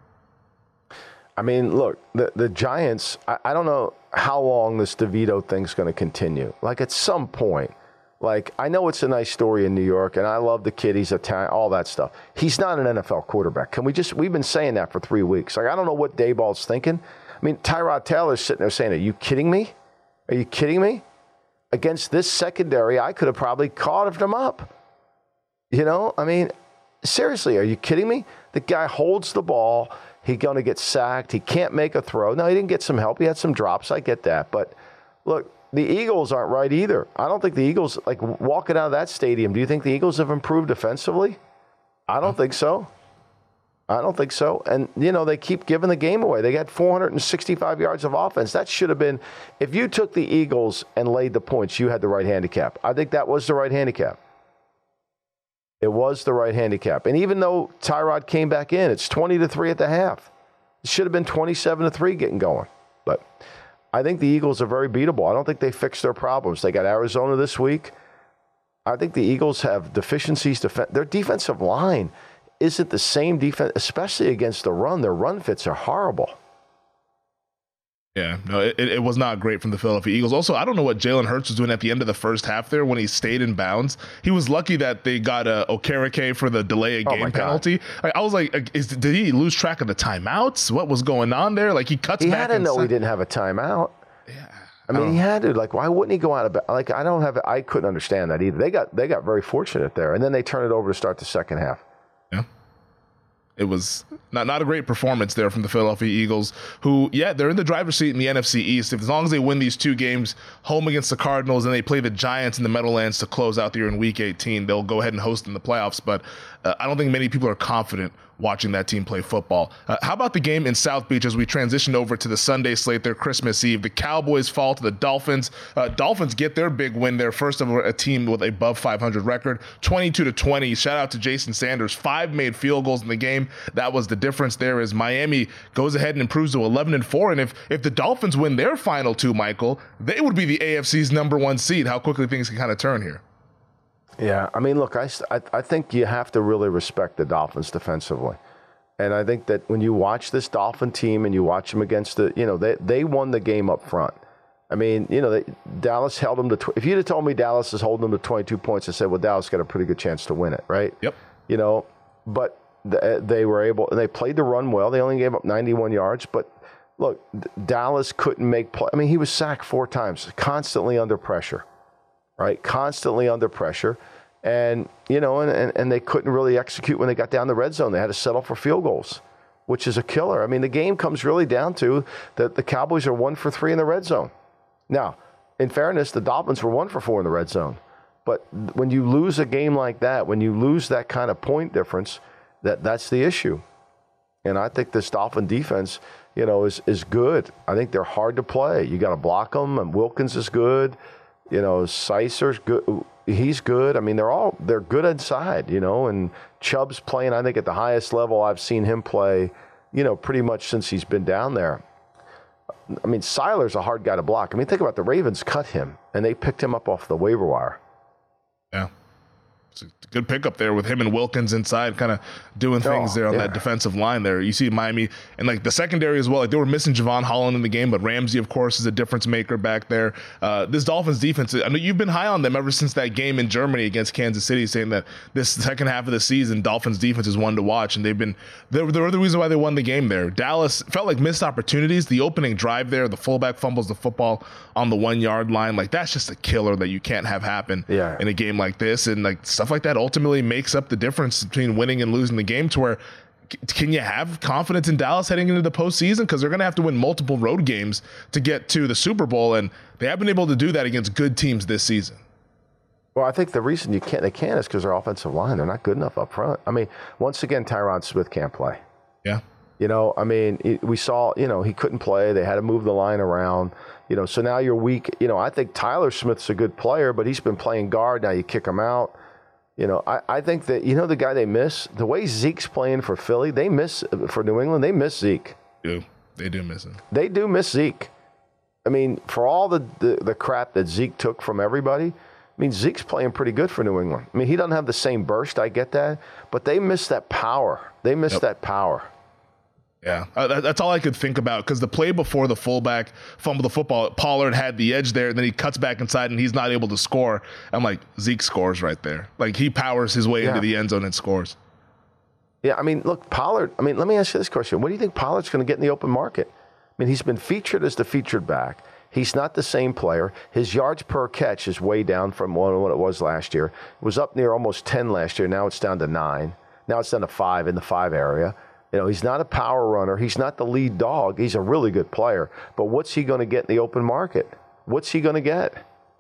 I mean, look, the, the Giants, I, I don't know how long this DeVito thing's going to continue. Like, at some point, like, I know it's a nice story in New York, and I love the kid, he's Italian, all that stuff. He's not an N F L quarterback. Can we just, we've been saying that for three weeks. Like, I don't know what Dayball's thinking. I mean, Tyrod Taylor's sitting there saying, are you kidding me? Are you kidding me? Against this secondary, I could have probably carved him up. You know, I mean, seriously, are you kidding me? The guy holds the ball. He's going to get sacked. He can't make a throw. No, he didn't get some help. He had some drops. I get that. But look, the Eagles aren't right either. I don't think the Eagles, like walking out of that stadium, do you think the Eagles have improved defensively? I don't think so. I don't think so. And, you know, they keep giving the game away. They got four hundred sixty-five yards of offense. That should have been, if you took the Eagles and laid the points, you had the right handicap. I think that was the right handicap. It was the right handicap. And even though Tyrod came back in, it's twenty to three at the half. It should have been twenty-seven to three getting going. But I think the Eagles are very beatable. I don't think they fixed their problems. They got Arizona this week. I think the Eagles have deficiencies. Def- their defensive line isn't the same defense, especially against the run. Their run fits are horrible. Yeah, no, it, it was not great from the Philadelphia Eagles. Also, I don't know what Jalen Hurts was doing at the end of the first half there when he stayed in bounds. He was lucky that they got a Okereke for the delay of game oh penalty. Like, I was like, is, did he lose track of the timeouts? What was going on there? Like, he cuts he back. He had to know he didn't have a timeout. Yeah. I mean, I he had to. Like, why wouldn't he go out of bounds? Like, I don't have. I couldn't understand that either. They got they got very fortunate there, and then they turn it over to start the second half. Yeah. It was not, not a great performance there from the Philadelphia Eagles, who, yeah, they're in the driver's seat in the N F C East. If, as long as they win these two games, home against the Cardinals, and they play the Giants in the Meadowlands to close out the year in Week eighteen, they'll go ahead and host in the playoffs. But uh, I don't think many people are confident watching that team play football. Uh, how about the game in South Beach as we transition over to the Sunday slate there, Christmas Eve? The Cowboys fall to the Dolphins. Uh, Dolphins get their big win there, first of a team with a above five hundred record, twenty-two to twenty. Shout out to Jason Sanders. Five made field goals in the game. That was the difference there as Miami goes ahead and improves to eleven and four. And if, if the Dolphins win their final two, Michael, they would be the A F C's number one seed. How quickly things can kind of turn here. Yeah, I mean, look, I, I, I think you have to really respect the Dolphins defensively. And I think that when you watch this Dolphin team and you watch them against the, you know, they, they won the game up front. I mean, you know, they, Dallas held them to, tw- if you'd have told me Dallas is holding them to twenty-two points, I said, well, Dallas got a pretty good chance to win it, right? Yep. You know, but th- they were able, and they played the run well. They only gave up ninety-one yards, but look, D- Dallas couldn't make play. I mean, he was sacked four times, constantly under pressure. Right, constantly under pressure, and you know, and, and, and they couldn't really execute when they got down the red zone. They had to settle for field goals, which is a killer. I mean, the game comes really down to that the Cowboys are one for three in the red zone. Now, in fairness, the Dolphins were one for four in the red zone. But when you lose a game like that, when you lose that kind of point difference, that that's the issue. And I think this Dolphin defense, you know, is is good. I think they're hard to play. You got to block them, and Wilkins is good. You know, Sicer's good. He's good. I mean, they're all they're good inside. You know, and Chubb's playing, I think, at the highest level I've seen him play. You know, pretty much since he's been down there. I mean, Seiler's a hard guy to block. I mean, think about the Ravens cut him and they picked him up off the waiver wire. Yeah. It's a good pickup there with him and Wilkins inside, kind of doing things oh, there on yeah. that defensive line there. You see Miami and like the secondary as well. Like they were missing Javon Holland in the game, but Ramsey, of course, is a difference maker back there. Uh, this Dolphins defense, I know you've been high on them ever since that game in Germany against Kansas City, saying that this second half of the season, Dolphins defense is one to watch, and they've been they were the reason why they won the game there. Dallas felt like missed opportunities. The opening drive there, the fullback fumbles the football on the one yard line. Like that's just a killer that you can't have happen yeah. in a game like this, and like stuff like that ultimately makes up the difference between winning and losing the game, to where can you have confidence in Dallas heading into the postseason? Because they're going to have to win multiple road games to get to the Super Bowl, and they have been able to do that against good teams this season. Well, I think the reason you can't, they can't is because their offensive line, they're not good enough up front. I mean, once again, Tyron Smith can't play. Yeah. You know, I mean, it, we saw, you know, he couldn't play. They had to move the line around. You know, so now you're weak. You know, I think Tyler Smith's a good player, but he's been playing guard. Now you kick him out. You know, I, I think that, you know, the guy they miss, the way Zeke's playing for Philly, they miss, for New England, they miss Zeke. Yeah, they do miss him. They do miss Zeke. I mean, for all the, the, the crap that Zeke took from everybody, I mean, Zeke's playing pretty good for New England. I mean, he doesn't have the same burst, I get that, but they miss that power. They miss yep. that power. Yeah, uh, that, that's all I could think about, because the play before the fullback fumbled the football, Pollard had the edge there, and then he cuts back inside, and he's not able to score. I'm like, Zeke scores right there. Like, he powers his way yeah. into the end zone and scores. Yeah, I mean, look, Pollard, I mean, let me ask you this question. What do you think Pollard's going to get in the open market? I mean, he's been featured as the featured back. He's not the same player. His yards per catch is way down from what it was last year. It was up near almost ten last year. Now it's down to nine. Now it's down to five in the five area. You know, he's not a power runner. He's not the lead dog. He's a really good player. But what's he going to get in the open market? What's he going to get?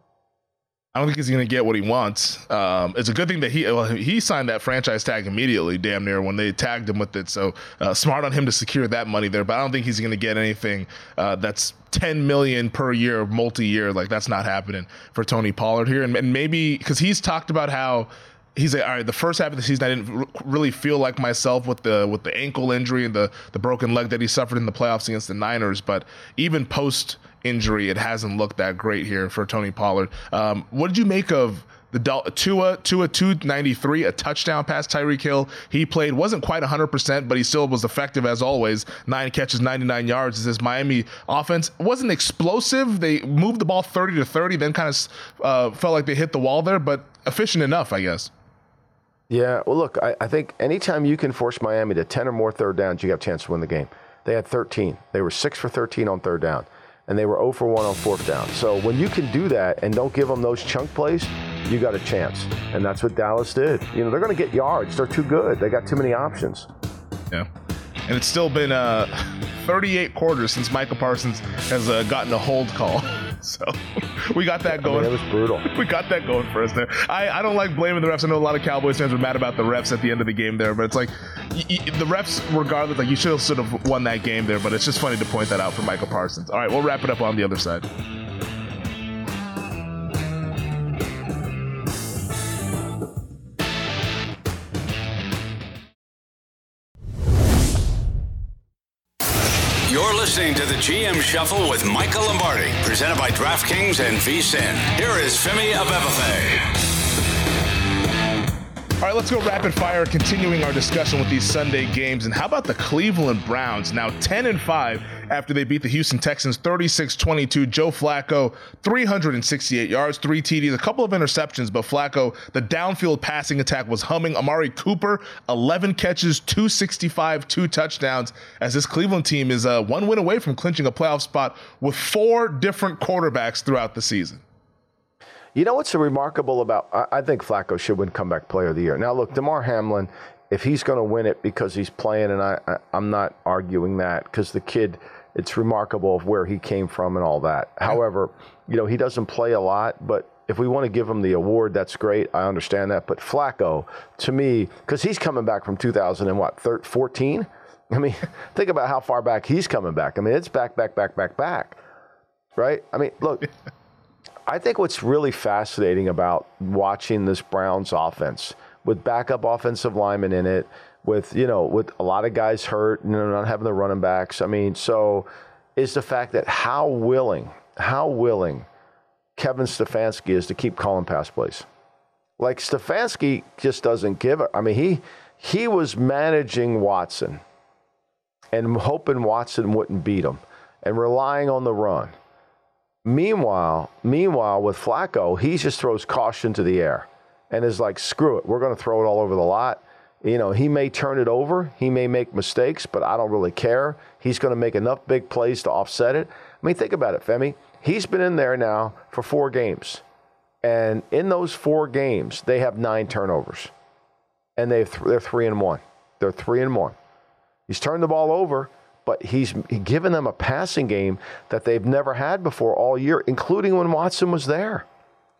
I don't think he's going to get what he wants. Um, it's a good thing that he well, he signed that franchise tag immediately, damn near, when they tagged him with it. So uh, smart on him to secure that money there. But I don't think he's going to get anything uh, that's ten million dollars per year, multi-year. Like, that's not happening for Tony Pollard here. And, and maybe because he's talked about how he's like, all right, the first half of the season, I didn't r- really feel like myself with the with the ankle injury and the, the broken leg that he suffered in the playoffs against the Niners. But even post injury, it hasn't looked that great here for Tony Pollard. Um, what did you make of the Del- Tua, Tua two ninety-three, a touchdown pass, Tyreek Hill? He played, wasn't quite one hundred percent, but he still was effective as always. Nine catches, ninety-nine yards. Is this Miami offense wasn't explosive. They moved the ball thirty to thirty, then kind of uh, felt like they hit the wall there, but efficient enough, I guess. Yeah, well, look, I, I think anytime you can force Miami to ten or more third downs, you have a chance to win the game. They had thirteen. They were six for thirteen on third down, and they were zero for one on fourth down. So when you can do that and don't give them those chunk plays, you got a chance. And that's what Dallas did. You know, they're going to get yards. They're too good. They got too many options. Yeah. And it's still been uh, thirty-eight quarters since Micah Parsons has uh, gotten a hold call. So we got that going. I mean, it was brutal. We got that going for us there. I, I don't like blaming the refs. I know a lot of Cowboys fans were mad about the refs at the end of the game there, but it's like y- y- the refs, regardless, like you should have sort of won that game there, but it's just funny to point that out for Micah Parsons. All right, we'll wrap it up on the other side. You're listening to the G M Shuffle with Michael Lombardi, presented by DraftKings and VSiN. Here is Femi Abebefe. All right, let's go rapid fire, continuing our discussion with these Sunday games. And how about the Cleveland Browns, now ten and five after they beat the Houston Texans thirty-six twenty-two. Joe Flacco, three hundred sixty-eight yards, three T Ds, a couple of interceptions, but Flacco, the downfield passing attack was humming. Amari Cooper, eleven catches, two sixty-five, two touchdowns, as this Cleveland team is uh, one win away from clinching a playoff spot with four different quarterbacks throughout the season. You know what's so remarkable about, I, I think Flacco should win Comeback Player of the Year. Now, look, DeMar Hamlin, if he's going to win it because he's playing, and I, I, I'm not arguing that, because the kid, it's remarkable of where he came from and all that. Yeah. However, you know, he doesn't play a lot, but if we want to give him the award, that's great. I understand that. But Flacco, to me, because he's coming back from two thousand and what, fourteen? I mean, think about how far back he's coming back. I mean, it's back, back, back, back, back, right? I mean, look. I think what's really fascinating about watching this Browns offense with backup offensive linemen in it, with, you know, with a lot of guys hurt and not having the running backs. I mean, so is the fact that how willing, how willing Kevin Stefanski is to keep calling pass plays. Like, Stefanski just doesn't give it. I mean, he he was managing Watson and hoping Watson wouldn't beat him and relying on the run. Meanwhile, meanwhile, with Flacco, he just throws caution to the air and is like, screw it, we're going to throw it all over the lot. You know, he may turn it over, he may make mistakes, but I don't really care. He's going to make enough big plays to offset it. I mean, think about it, Femi. He's been in there now for four games. And in those four games, they have nine turnovers. And they've th- they're three and one. They're three and one. He's turned the ball over, but he's given them a passing game that they've never had before all year, including when Watson was there.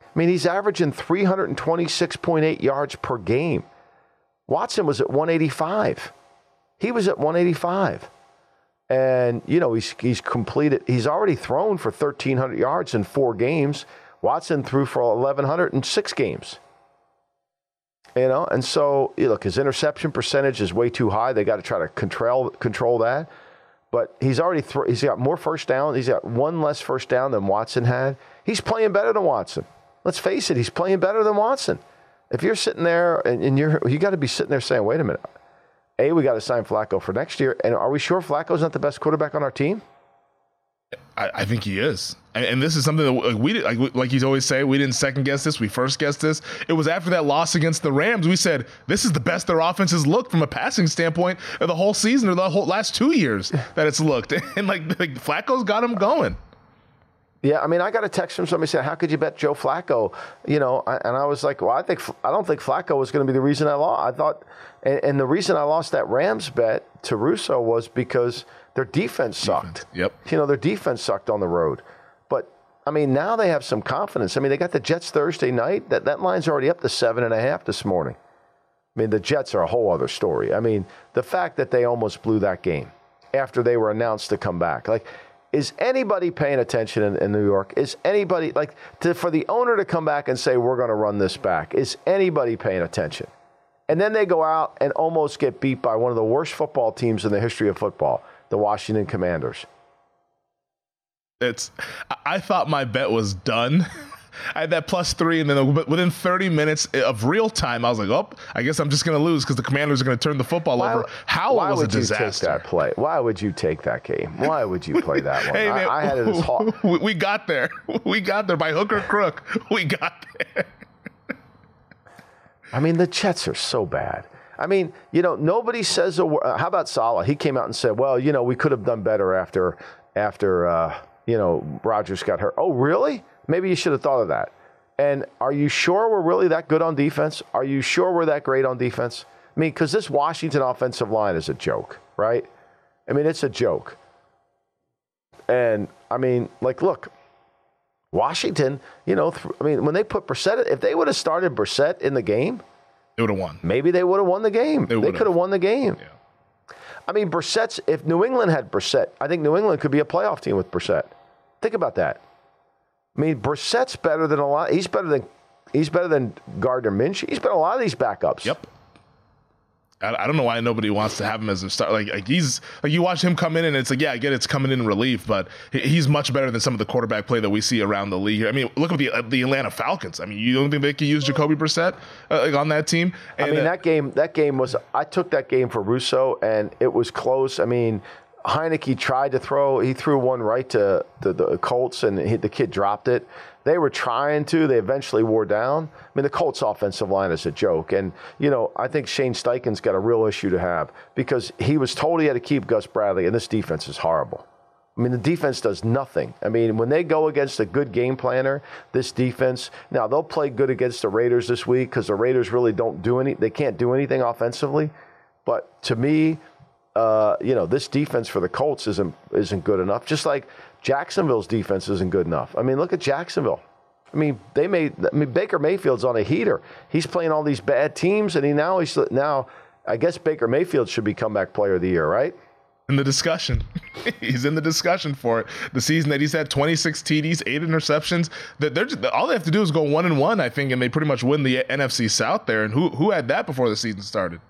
I mean, he's averaging three hundred twenty-six point eight yards per game. Watson was at one eighty-five. He was at one eighty-five. And, you know, he's he's completed, he's already thrown for thirteen hundred yards in four games. Watson threw for eleven hundred in six games. You know, and so, you look, his interception percentage is way too high. They got to try to control control that. But he's already, th- he's got more first down. He's got one less first down than Watson had. He's playing better than Watson. Let's face it, he's playing better than Watson. If you're sitting there and, and you're, you got to be sitting there saying, wait a minute. A, we got to sign Flacco for next year. And are we sure Flacco's not the best quarterback on our team? I, I think he is. And, and this is something that like, we did, like, like he's always say, we didn't second guess this. We first guessed this. It was after that loss against the Rams. We said, this is the best their offense has looked from a passing standpoint of the whole season or the whole last two years that it's looked. And like, like Flacco's got him going. Yeah, I mean, I got a text from somebody saying, how could you bet Joe Flacco? You know, I, and I was like, well, I think I don't think Flacco was going to be the reason I lost. I thought, and, and the reason I lost that Rams bet to Russo was because their defense sucked. Defense. Yep. You know, their defense sucked on the road. But, I mean, now they have some confidence. I mean, they got the Jets Thursday night. That, that line's already up to seven and a half this morning. I mean, the Jets are a whole other story. I mean, the fact that they almost blew that game after they were announced to come back. Like, is anybody paying attention in, in New York? Is anybody, like, to, for the owner to come back and say, we're going to run this back, is anybody paying attention? And then they go out and almost get beat by one of the worst football teams in the history of football, the Washington Commanders. It's. I thought my bet was done. I had that plus three, and then within thirty minutes of real time, I was like, oh, I guess I'm just going to lose because the Commanders are going to turn the football why, over. How why was would a disaster. You take that play? Why would you take that game? Why would you play that one? Hey, man, I, I had it as hard. We, we got there. We got there by hook or crook. We got there. I mean, the Jets are so bad. I mean, you know, nobody says a word. How about Saleh? He came out and said, well, you know, we could have done better after, after uh, you know, Rodgers got hurt. Oh, really? Maybe you should have thought of that. And are you sure we're really that good on defense? Are you sure we're that great on defense? I mean, because this Washington offensive line is a joke, right? I mean, it's a joke. And, I mean, like, look, Washington, you know, th- I mean, when they put Brissett, if they would have started Brissett in the game, they would have won. Maybe they would have won the game. They, they could have won the game. Yeah. I mean, Brissett's, if New England had Brissett, I think New England could be a playoff team with Brissett. Think about that. I mean, Brissett's better than a lot. He's better than he's better than Gardner Minshew. He's better than a lot of these backups. Yep. I, I don't know why nobody wants to have him as a start. Like, like he's like you watch him come in and it's like, yeah, I get it's coming in relief, but he, he's much better than some of the quarterback play that we see around the league. I mean, look at the uh, the Atlanta Falcons. I mean, you don't think they could use Jacoby Brissett uh, like on that team? And, I mean, uh, that game that game was. I took that game for Russo, and it was close. I mean, Heineke tried to throw. He threw one right to the, the Colts, and he, the kid dropped it. They were trying to. They eventually wore down. I mean, the Colts' offensive line is a joke. And, you know, I think Shane Steichen's got a real issue to have because he was told he had to keep Gus Bradley, and this defense is horrible. I mean, the defense does nothing. I mean, when they go against a good game planner, this defense, now they'll play good against the Raiders this week because the Raiders really don't do any, they can't do anything offensively. But to me, uh, you know, this defense for the Colts isn't isn't good enough. Just like Jacksonville's defense isn't good enough. I mean, look at Jacksonville. I mean, they made. I mean, Baker Mayfield's on a heater. He's playing all these bad teams, and he now he's now. I guess Baker Mayfield should be comeback player of the year, right? In the discussion, he's in the discussion for it. The season that he's had twenty-six T Ds, eight interceptions. That they're just, all they have to do is go one and one, I think, and they pretty much win the N F C South there. And who who had that before the season started?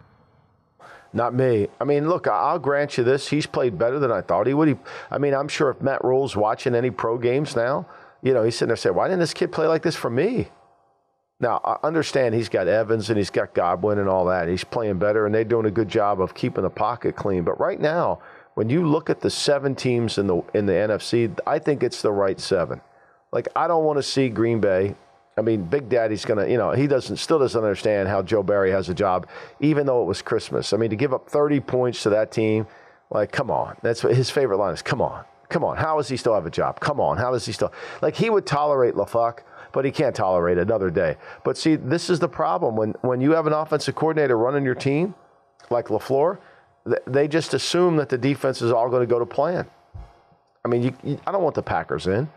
Not me. I mean, look, I'll grant you this. He's played better than I thought he would. He, I mean, I'm sure if Matt Rule's watching any pro games now, you know, he's sitting there saying, why didn't this kid play like this for me? Now, I understand he's got Evans and he's got Godwin and all that. He's playing better, and they're doing a good job of keeping the pocket clean. But right now, when you look at the seven teams in the in the N F C, I think it's the right seven. Like, I don't want to see Green Bay. I mean, Big Daddy's going to, you know, he doesn't still doesn't understand how Joe Barry has a job, even though it was Christmas. I mean, to give up thirty points to that team, like, come on. That's what his favorite line is, come on. Come on. How does he still have a job? Come on. How does he still? Like, he would tolerate LaFuck, but he can't tolerate another day. But see, this is the problem. When, when you have an offensive coordinator running your team, like LaFleur, they just assume that the defense is all going to go to plan. I mean, you, you, I don't want the Packers in.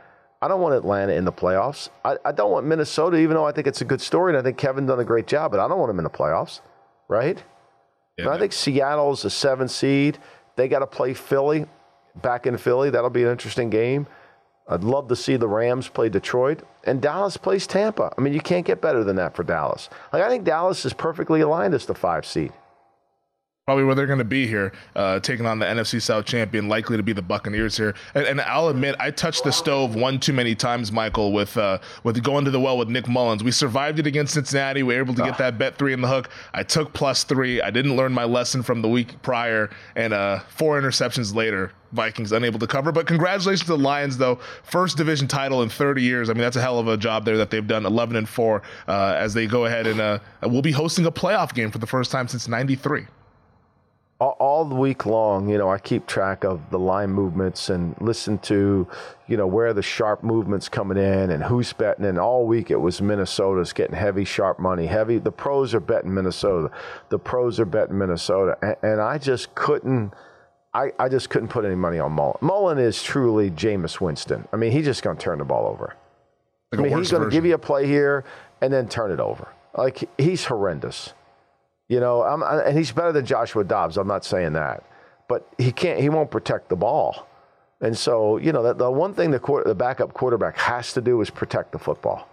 I don't want Atlanta in the playoffs. I, I don't want Minnesota, even though I think it's a good story, and I think Kevin done a great job, but I don't want them in the playoffs, right? Yeah, but I think Seattle's a seven seed. They got to play Philly, back in Philly. That'll be an interesting game. I'd love to see the Rams play Detroit. And Dallas plays Tampa. I mean, you can't get better than that for Dallas. Like, I think Dallas is perfectly aligned as the five seed. Probably where they're going to be here, uh, taking on the N F C South champion, likely to be the Buccaneers here. And, and I'll admit, I touched the stove one too many times, Michael, with uh, with going to the well with Nick Mullins. We survived it against Cincinnati. We were able to get that bet three in the hook. I took plus three. I didn't learn my lesson from the week prior, and uh, four interceptions later, Vikings unable to cover. But congratulations to the Lions, though. First division title in thirty years. I mean, that's a hell of a job there that they've done, eleven and four, uh, as they go ahead and uh, will be hosting a playoff game for the first time since ninety-three. All the week long, you know, I keep track of the line movements and listen to, you know, where the sharp movements coming in and who's betting. And all week it was Minnesota's getting heavy, sharp money. Heavy. The pros are betting Minnesota. The pros are betting Minnesota. And, and I just couldn't, I, I just couldn't put any money on Mullen. Mullen is truly Jameis Winston. I mean, he's just going to turn the ball over. Like I mean, he's going to give you a play here and then turn it over. Like, he's horrendous. You know, I'm, and he's better than Joshua Dobbs. I'm not saying that, but he can't. He won't protect the ball, and so you know that the one thing the quarter, the backup quarterback has to do is protect the football.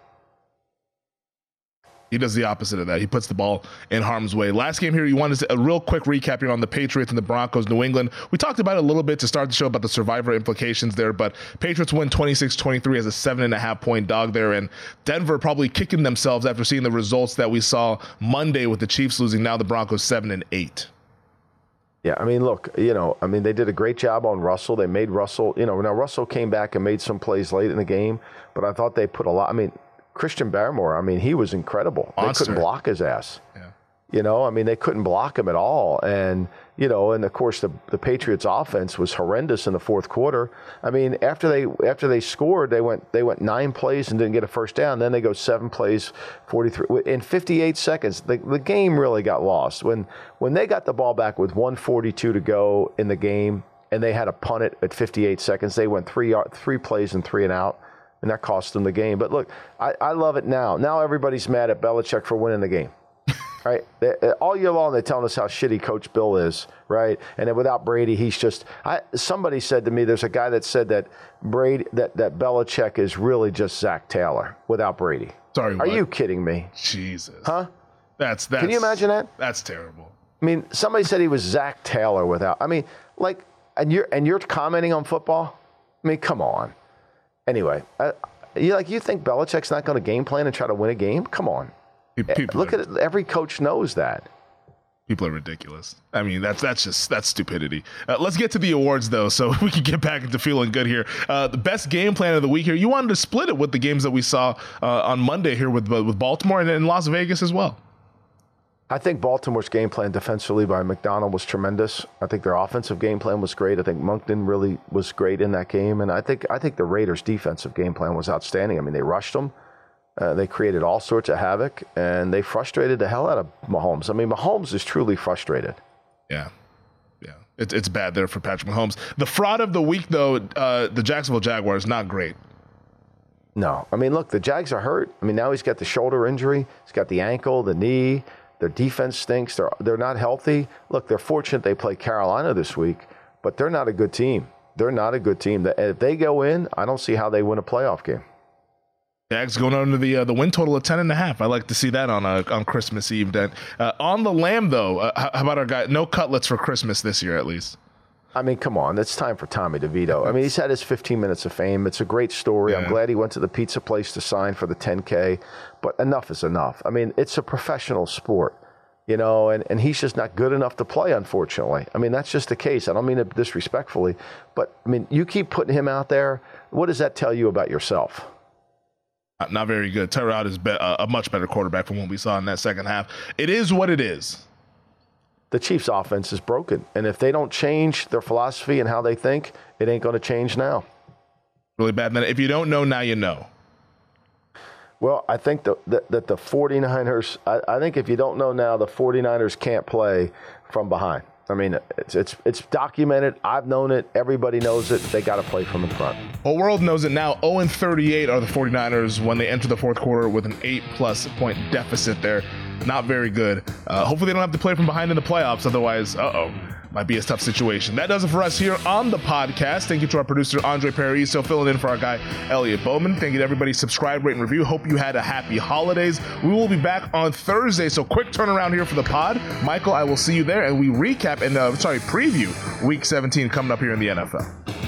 He does the opposite of that. He puts the ball in harm's way. Last game here, you wanted to, a real quick recap here on the Patriots and the Broncos, New England. We talked about it a little bit to start the show about the survivor implications there, but Patriots win twenty-six twenty-three as a seven and a half point dog there, and Denver probably kicking themselves after seeing the results that we saw Monday with the Chiefs losing. Now the Broncos seven and eight. Yeah, I mean, look, you know, I mean, they did a great job on Russell. They made Russell, you know, now Russell came back and made some plays late in the game, but I thought they put a lot, I mean, Christian Barmore, I mean, he was incredible. Monster. They couldn't block his ass. Yeah. You know, I mean, they couldn't block him at all. And, you know, and of course the the Patriots offense was horrendous in the fourth quarter. I mean, after they after they scored, they went they went nine plays and didn't get a first down. Then they go seven plays, forty-three in fifty-eight seconds. The the game really got lost. When when they got the ball back with one forty-two to go in the game and they had to punt it at fifty-eight seconds, they went three three plays and three and out. And that cost them the game. But look, I, I love it now. Now everybody's mad at Belichick for winning the game. Right? They, all year long, they're telling us how shitty Coach Bill is, right? And then without Brady, he's just I, – somebody said to me, there's a guy that said that Brady that, that Belichick is really just Zach Taylor without Brady. Sorry, Are what? you kidding me? Jesus. Huh? That's, that's – Can you imagine that? That's terrible. I mean, somebody said he was Zach Taylor without – I mean, like – and you're and you're commenting on football? I mean, come on. Anyway, I, you like you think Belichick's not going to game plan and try to win a game? Come on. People Look are, at it. Every coach knows that. People are ridiculous. I mean, that's that's just that's stupidity. Uh, let's get to the awards, though, so we can get back into feeling good here. Uh, the best game plan of the week here. You wanted to split it with the games that we saw uh, on Monday here with with Baltimore and in Las Vegas as well. I think Baltimore's game plan defensively by McDonald was tremendous. I think their offensive game plan was great. I think Moncton really was great in that game, and I think I think the Raiders' defensive game plan was outstanding. I mean, they rushed them. Uh, they created all sorts of havoc, and they frustrated the hell out of Mahomes. I mean, Mahomes is truly frustrated. Yeah. Yeah. It's it's bad there for Patrick Mahomes. The fraud of the week, though, uh, the Jacksonville Jaguars, not great. No. I mean, look, the Jags are hurt. I mean, now he's got the shoulder injury. He's got the ankle, the knee. Their defense stinks. They're, they're not healthy. Look, they're fortunate they play Carolina this week, but they're not a good team. They're not a good team. If they go in, I don't see how they win a playoff game. Jags going under the uh, the win total of ten and a half. I like to see that on uh, on Christmas Eve. Then uh, on the lamb, though, uh, how about our guy? No cutlets for Christmas this year, at least. I mean, come on. It's time for Tommy DeVito. I mean, he's had his fifteen minutes of fame. It's a great story. Yeah. I'm glad he went to the pizza place to sign for the ten K. But enough is enough. I mean, it's a professional sport, you know, and, and he's just not good enough to play, unfortunately. I mean, that's just the case. I don't mean it disrespectfully. But, I mean, you keep putting him out there. What does that tell you about yourself? Not very good. Tyrod is be- a much better quarterback from what we saw in that second half. It is what it is. The Chiefs' offense is broken. And if they don't change their philosophy and how they think, it ain't going to change now. Really bad. If you don't know, now you know. Well, I think the, the, that the 49ers, I, I think if you don't know now, the 49ers can't play from behind. I mean, it's it's it's documented. I've known it. Everybody knows it. They got to play from the front. Whole world knows it now. oh and thirty-eight are the 49ers when they enter the fourth quarter with an eight-plus point deficit there. Not very good. Uh, hopefully they don't have to play from behind in the playoffs. Otherwise, uh-oh, might be a tough situation. That does it for us here on the podcast. Thank you to our producer, Andre Paraiso, filling in for our guy, Elliot Bowman. Thank you to everybody. Subscribe, rate, and review. Hope you had a happy holidays. We will be back on Thursday, so quick turnaround here for the pod. Michael, I will see you there, and we recap and, uh, sorry, preview Week seventeen coming up here in the N F L.